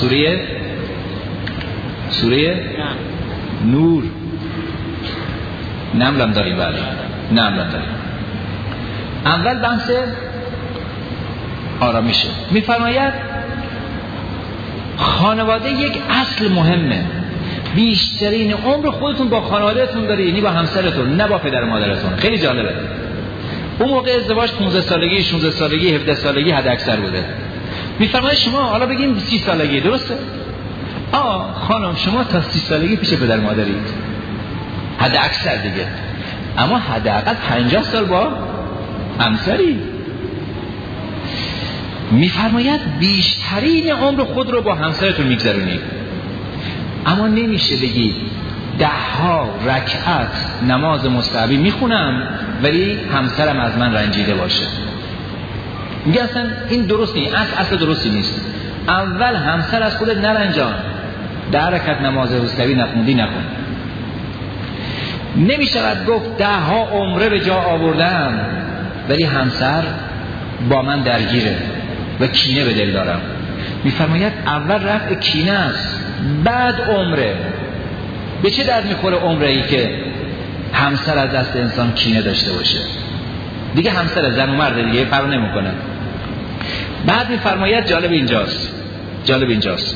سوره نور، نملم داریم. بله نملم داریم. اول بحث آرامشه. میفرماید خانواده یک اصل مهمه. بیشترین عمر خودتون با خانوادهتون داری، یعنی با همسرتون، نه با پدر مادرتون. خیلی جالبه. اون موقع ازدواج 15 سالگی، 16 سالگی، 17 سالگی حد اکثر بوده. میفرماید شما حالا بگیم 30 سالگی، درسته؟ خانم شما تا 30 سالگی پیش پدر مادرید، حد اکثر دیگه، اما حداقل 50 سال با همسری. میفرماید بیشترین عمر خود رو با همسرتون میگذرونید. اما نمیشه بگید 10 رکعت نماز مستحبی میخونم ولی همسرم از من رنجیده باشه. میگه اصلا این درست نیست، اصل درستی نیست. اول همسر از خودت نرنجان، 10 رکعت نماز روستوی نخوندی نکن. نمیشود گفت 10 عمره به جا آوردم ولی همسر با من درگیره و کینه به دل دارم. میفرماید اول رفع کینه است، بعد عمره. به چه درد میخوره عمره ای که همسر از دست انسان کینه داشته باشه؟ دیگه همسر زن و مرد دیگه فرق نمیکنه. بعد میفرماید جالب اینجاست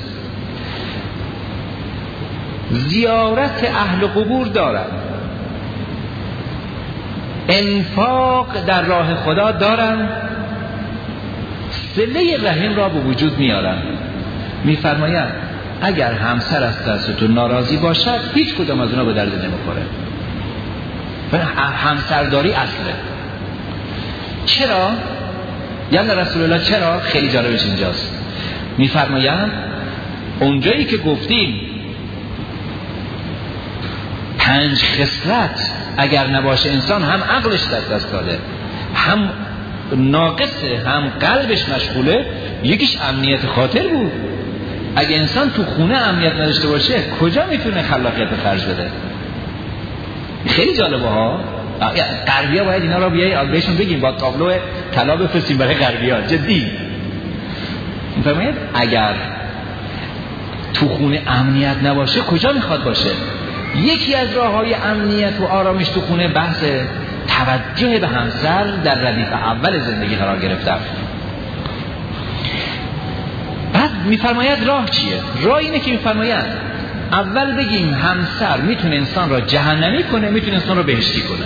زیارت اهل قبور دارم، انفاق در راه خدا دارم، صله رحم را به وجود میارم. میفرماید اگر همسر از دستتون ناراضی باشد هیچ کدام از اونا به درد نمیخوره. همسرداری اصله. چرا؟ یعنی رسول الله چرا؟ خیلی جالبش اینجاست. میفرماید اونجایی که گفتیم 5 خصلت اگر نباشه انسان هم عقلش دست داده، هم ناقصه، هم قلبش مشغوله، یکیش امنیت خاطر بود. اگه انسان تو خونه امنیت نداشته باشه کجا میتونه خلاقیت خرج بده؟ خیلی جالبه ها. غربی‌ها باید اینا رو بیای بهشون بگیم، با تابلو طلا بفرستیم برای غربی‌ها. جدی میفرماید اگر تو خونه امنیت نباشه کجا میخواد باشه؟ یکی از راه‌های امنیت و آرامش تو خونه بحث توجه به همسر در ردیف اول زندگی قرار گرفتن. بعد میفرماید راه چیه؟ راه اینه که میفرماید اول بگیم همسر میتونه انسان را جهنمی کنه، میتونه انسان را بهشتی کنه.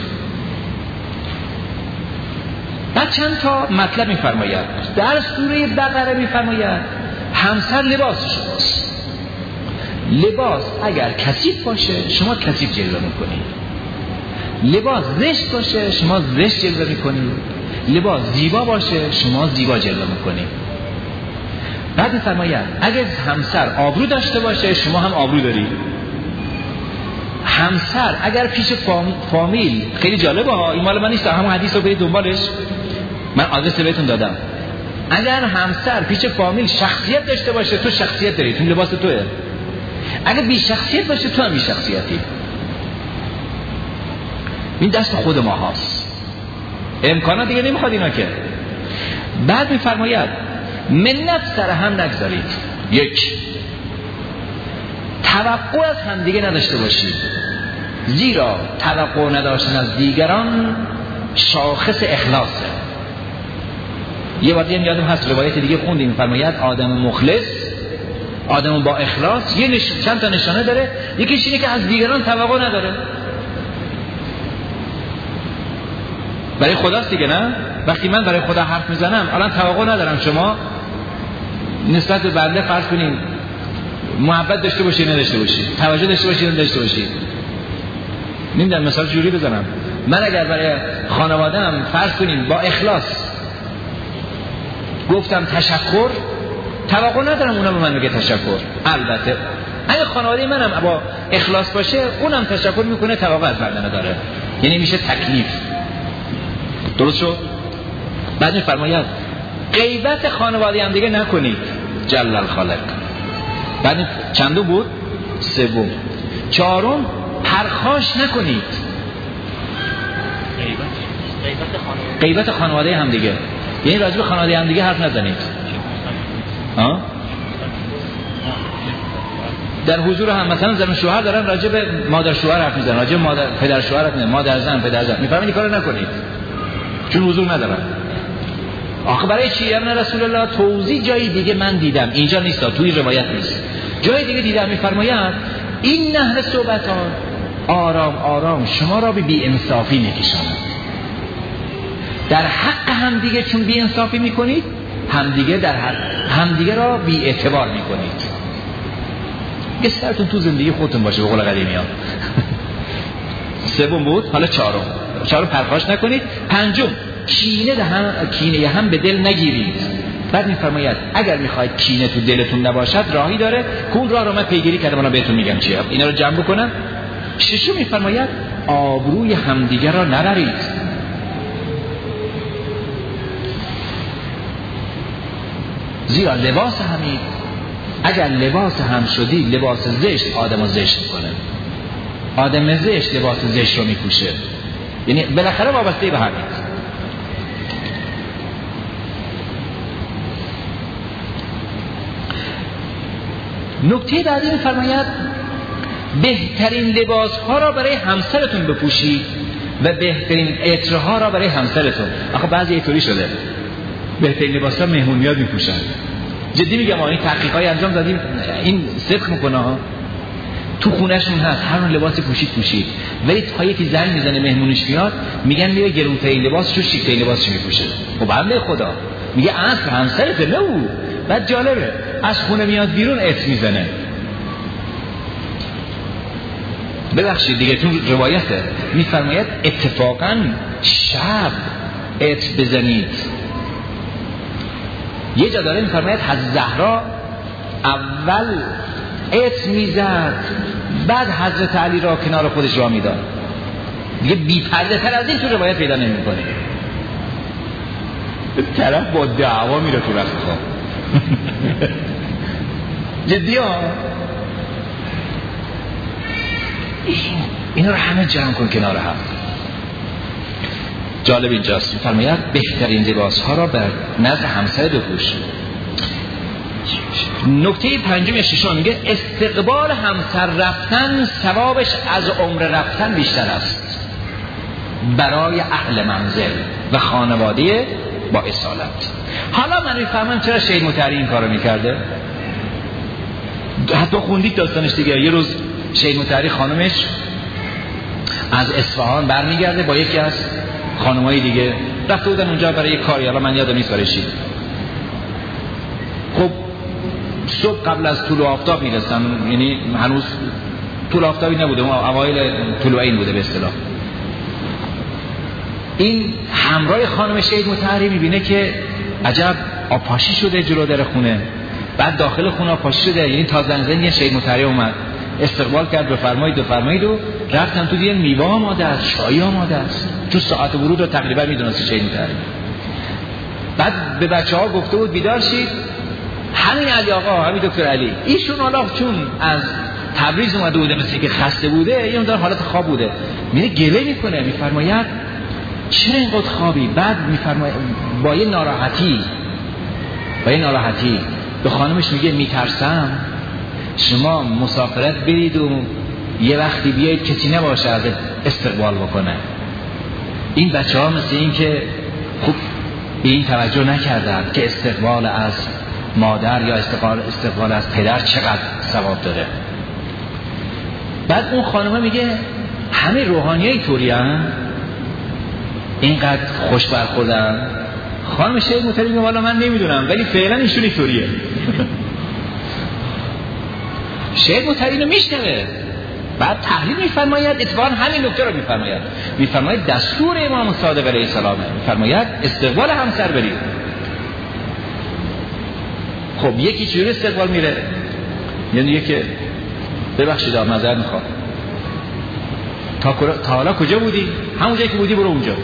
بعد چند تا مطلب میفرماید. در سوره بقره میفرماید همسر لباس شماست. لباس اگر کثیف باشه شما کثیف جلوه میکنید، لباس زشت باشه شما زشت جلوه میکنید، لباس زیبا باشه شما زیبا جلوه میکنید. بعد میفرماید اگر همسر آبرو داشته باشه شما هم آبرو دارید. همسر اگر پیش فامیل، خیلی جالبه ها، این مال من نیست، همون حدیث رو برید دنبالش، من آدرس بهتون دادم. اگر همسر پیش فامیل شخصیت داشته باشه تو شخصیت داری، تو لباس توئه. اگر بی شخصیت باشه تو هم بی شخصیتی. این دست خود ما هاست، امکانات دیگه نمیخواد اینا که. بعد میفرماید منت سر هم نگذارید. 1 توقع از هم دیگه نداشته باشید، زیرا توقع نداشتن از دیگران شاخص اخلاصه. یه وقتی یادم هست روایت دیگه خوندیم، میفرماید آدم مخلص، آدم با اخلاص چند تا نشانه داره. یکیش اینه که از دیگران توقع نداره. برای خداست دیگه، نه؟ وقتی من برای خدا حرف میزنم الان توقع ندارم شما نسبت به بنده فرض کنیم محبت داشته باشی نداشته باشی، توجه داشته باشی نداشته باشی. نمیدونم مثال جوری بزنم. من اگر برای خانواده‌ام فرض کنیم با اخلاص گفتم تشکر، توقع ندارم اونم به من بگه تشکر. البته اگه خانواده منم با اخلاص باشه اونم تشکر میکنه، توقع از بنده نداره، یعنی میشه تکلیف. درست شد؟ بعد میفرماید غیبت خانواده هم دیگه نکنید، جل الخالق. بعد چندو بود؟ 3. 4 پرخاش نکنید. غیبت خانواده هم دیگه، یعنی راجع به خانواده هم دیگه حرف نزنید. در حضور هم مثلا زن و شوهر دارن راجع به مادر شوهر حرف میزنن، راجع به مادر پدر شوهر حرف میزنن، مادر زن پدر زن. میفهمید کارو نکنید چون حضور ندارن. آخه برای چی؟ یا رسول الله توضیح جایی دیگه من دیدم، اینجا نیست، توی روایت نیست، جای دیگه دیدم. میفرمایند این نهر صحبتان آرام آرام شما را به بی انصافی میکشاند. در حق همدیگه چون بی انصافی میکنید، همدیگه در حق همدیگه را بی اعتبار میکنید. یه سرتون تو زندگی خودتون باشه به قول قدیمی ها. 3 بود، حالا 4 پرخاش نکنید. 5 کینه هم به دل نگیرید. بعد میفرماید اگر میخواید کینه تو دلتون نباشد راهی داره که اون راه رو من پیگیری کردم، من بهتون میگم چیه. اینا رو جمع بکنم. 6 میفرماید آبروی همدیگه را نبرید. زیرا لباس همید، اگر لباس هم شدی لباس زشت آدمو زشت میکنه، آدم زشت لباس زشت رو میپوشه، یعنی بالاخره وابسته به همید. نکته بعدی می‌فرماید بهترین لباس‌ها را برای همسرتون بپوشید و بهترین عطرها را برای همسرتون. آخه بعضی اینطوری شده بهترین لباس‌ها مهمونیات می‌پوشن. جدی میگم این تحقیقای انجام دادیم، این صدق میکنه ها، تو خونه‌شون هست هر نوع لباسی پوشید، ولی تا یکی زنگ میزنه مهمونیش میاد میگن میره گرون‌ترین لباسشو شیک‌ترین لباسش میپوشه. خب بنده خدا میگه اصل همسرته نه او. بعد جالبه از خونه میاد بیرون عطر میزنه. ببخشید دیگه تو روایته میفرماید اتفاقا شب عطر بزنید. یه جا داره میفرماید حضرت زهرا اول عطر میزد بعد حضرت علی را کنار خودش را میداد. دیگه بی پرده تر از این تو روایت پیدا نمیکنه. طرف با دعوا میره تو رخت خواب. جدی ها این رو همه جمع کن کنار هم. جالب اینجاست میفرماید بهترین لباس ها را بر نزد همسر بپوش. نکته پنجم یا ششم میگه استقبال همسر رفتن ثوابش از عمر رفتن بیشتر است برای اهل منزل و خانواده با اصالت. حالا من میفهمم چرا شهید مطهری این کارو میکرده. حتی خوندید داستانش دیگه. یه روز شهید مطهری خانمش از اصفهان برمیگرده با یکی از خانمای دیگه، رفته بودن اونجا برای یک کاری، حالا من یادم نیست برای چی. خب صبح قبل از طلوع آفتاب میرسن، یعنی هنوز طلوع آفتابی نبوده، اوایل طلوع عین بوده به اصطلاح. این همراه خانم شهید مطهری میبینه که عجب آبپاشی شده جلو در خونه. بعد داخل خونه آبپاشی شده، یعنی تا زنگ یه شهید مطهری اومد استقبال کرد، بفرمایید و رفتم تو دیگه میوه آماده است، چای آماده است. تو ساعت ورود رو تقریبا میدونست شهید مطهری. بعد به بچه‌ها گفته بود بیدار شید، همین علی آقا، همین دکتر علی، ایشون حالا چون از تبریز اومده بوده مثل که خسته بوده، یه مقدار حالت خواب بوده، میره گله میکنه، میفرماید چرا اینقدر خوابی؟ بعد میفرماید با یه ناراحتی به خانمش میگه میترسم شما مسافرت برید و یه وقتی بیایید کسی نباشه از استقبال بکنه. این بچه‌ها مثل این که خوب به این توجه نکردن که استقبال از مادر یا استقبال از پدر چقدر ثواب داره. بعد اون خانمه میگه همه روحانیای طوری هستن، اینقدر خوش برخوردن. خانم شهید مطهری میگه والا من نمیدونم ولی فعلا ایشون اینطوریه. شهید مطهری رو میشنوه، بعد تحلیل میفرماید، اتفاقا همین نکته رو میفرماید دستور امام صادق علیه السلام، میفرماید استقبال همسر برید. خب یکی چجوری استقبال میره؟ یعنی یکی ببخشید معذرت میخوام، تا حالا کجا بودی؟ همون جایی که بودی برو اونجا.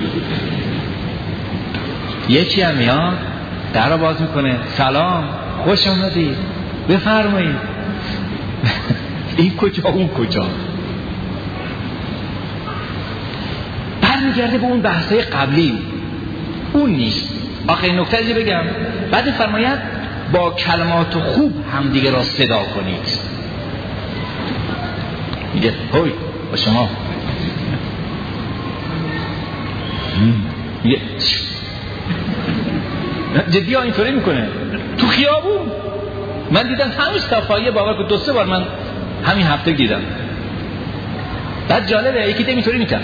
یکی هم میاد در رو باز میکنه، سلام خوش آمدید بفرمایید. این کجا اون کجا؟ برمیگرده به اون بحثای قبلی، اون نیست. آخرین نکته ازی بگم، بعد فرماید با کلمات خوب هم دیگه را صدا کنید. میگه هوی با شما، میگه جدی ها اینطوری میکنه تو خیابون. من دیدم همین صفایی باور که 2-3 بار من همین هفته دیدم. بعد جالبه یکی اینطوری میکنه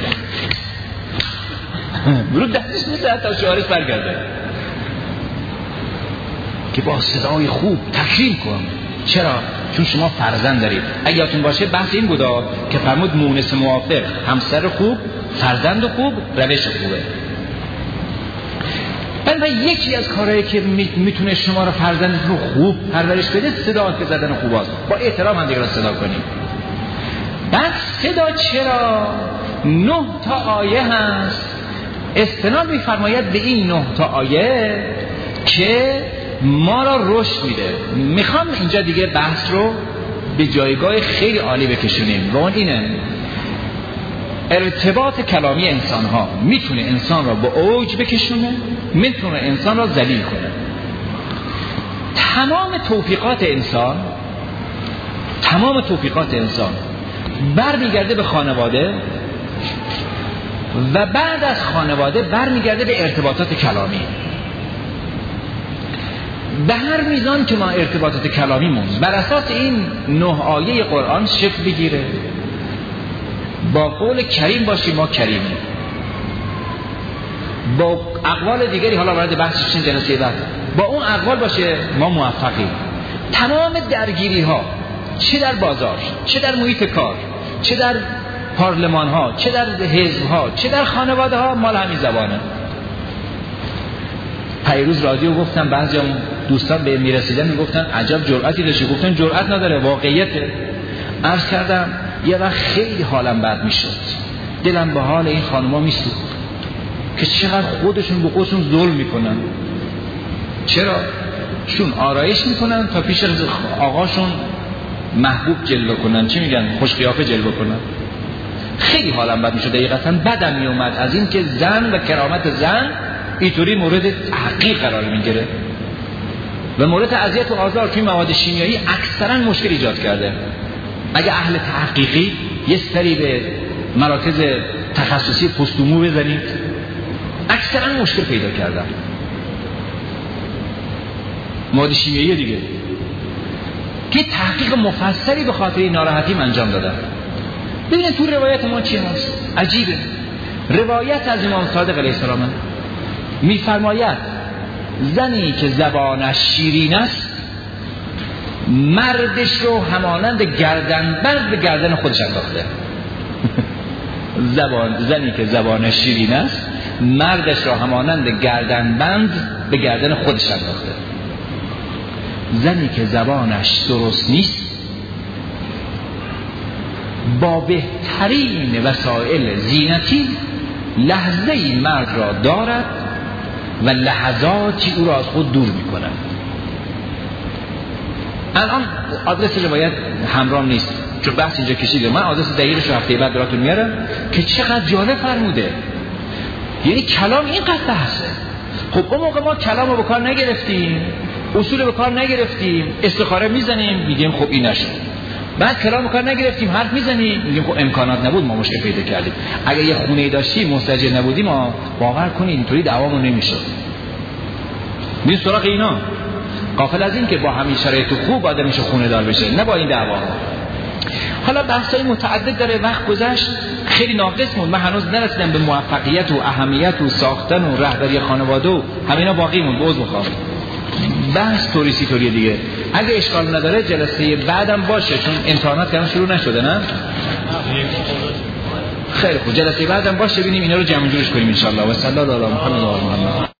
برو دستش میزد تا شعارش برگرده که با صدای خوب تکریم کن. چرا؟ چون شما فرزند دارید. اگه یادتون باشه بحث این بودا که فرمود مونس موافق، همسر خوب، فرزند خوب، روش خوبه. بنابراین یکی از کارهایی که میتونه شما رو فرزندتون رو خوب پرورش بده صدا که زدن خوب است. با احترام هم دیگه رو صدا کنیم. بعد صدا چرا 9 تا آیه هست استناد می‌فرماید به این 9 تا آیه که ما را رشد میده. میخوام اینجا دیگه بحث رو به جایگاه خیلی عالی بکشونیم و اون اینه ارتباط کلامی انسان ها میتونه انسان را به اوج بکشونه، میتونه انسان را ذلیل کنه. تمام توفیقات انسان برمیگرده به خانواده و بعد از خانواده برمیگرده به ارتباطات کلامی. به هر میزان که ما ارتباطات کلامیمون بر اساس این 9 آیه قرآن شکل بگیره، با قول کریم باشیم ما کریمیم، با اقوال دیگری حالا وارد بحثش چین جلسه بعد با اون اقوال باشه ما موفقیم. تمام درگیری ها چه در بازار، چه در محیط کار، چه در پارلمان ها، چه در حزب ها، چه در خانواده ها مال همین زبانه. پیروز رادیو گفتم، بعضی هم دوستان به میرسیدن میگفتن عجب جرأتی داشته، گفتن جرأت نداره، واقعیته. عرض کردم یه وقت خیلی حالم بد میشد، دلم به حال این خانوما میسوخت که چقدر خودشون به خودشون ظلم میکنن. چرا؟ چون آرایش میکنن تا پیش آقاشون محبوب جلوه کنن، چی میگن، خوش قیافه جلوه کنن. خیلی حالم بد میشد، دقیقاً بدم میومد از این که زن و کرامت زن اینطوری مورد تحقیق قرار میگیره و مورد اذیت و آزار توی مواد شیمیایی اکثرا مشکل ایجاد کرده. اگه اهل تحقیقی یه سری به مراکز تخصصی پستومو بزنید، اکثرا مشکل پیدا کردن. مواد شیمیایی دیگه که تحقیق مفصلی به خاطر این ناراحتیم انجام دادن. ببینید تو روایت ما چی هست، عجیبه. روایت از امام صادق علیه السلام میفرماید زنی که زبانش شیرین است مردش رو همانند گردنبند به گردن خودش انداخته. زنی که زبانش شیرین است مردش رو همانند گردنبند به گردن خودش انداخته. زنی که زبانش درست نیست با بهترین وسایل زینتی لحظه‌ای مرد را دارد و لحظاتی او را از خود دور می‌کند. الان آدرس روایت همراه نیست چون بحث اینجا کشیده، من آدرس دقیقش رو هفته بعد براتون میارم که چقدر جالب فرموده. یعنی کلام اینقدر بحثه. خب اون موقع ما کلام رو به کار نگرفتیم، اصول به کار نگرفتیم، استخاره میزنیم میگیم خب این نشد. بعد کلام به کار نگرفتیم، حرف میزنیم میگیم خب امکانات نبود ما مشکل پیدا کردیم. اگه یه خونه داشتیم مستاجر نبودیم ما باور کنید اینطوری دعوامون نمیشد. میریم سراغ اینا، غافل از این که با همین شرایط خوب آدم میشه خونه دار بشه، نه با این دعوا. حالا بحثای متعدد داره، وقت گذشت خیلی ناقص موند، من هنوز نرسیدم به موفقیت و اهمیت و ساختن و رهبری خانواده و همینا باقی موند. عذر میخوام، بحث طوری دیگه. اگه اشکال نداره جلسه بعدم باشه چون امتحانات که شروع نشده، نه؟ خیلی خوب، جلسه بعدم باشه ببینیم اینا رو جمع جورش کنیم ان شاء الله. و صلی الله علی محمد و آل محمد.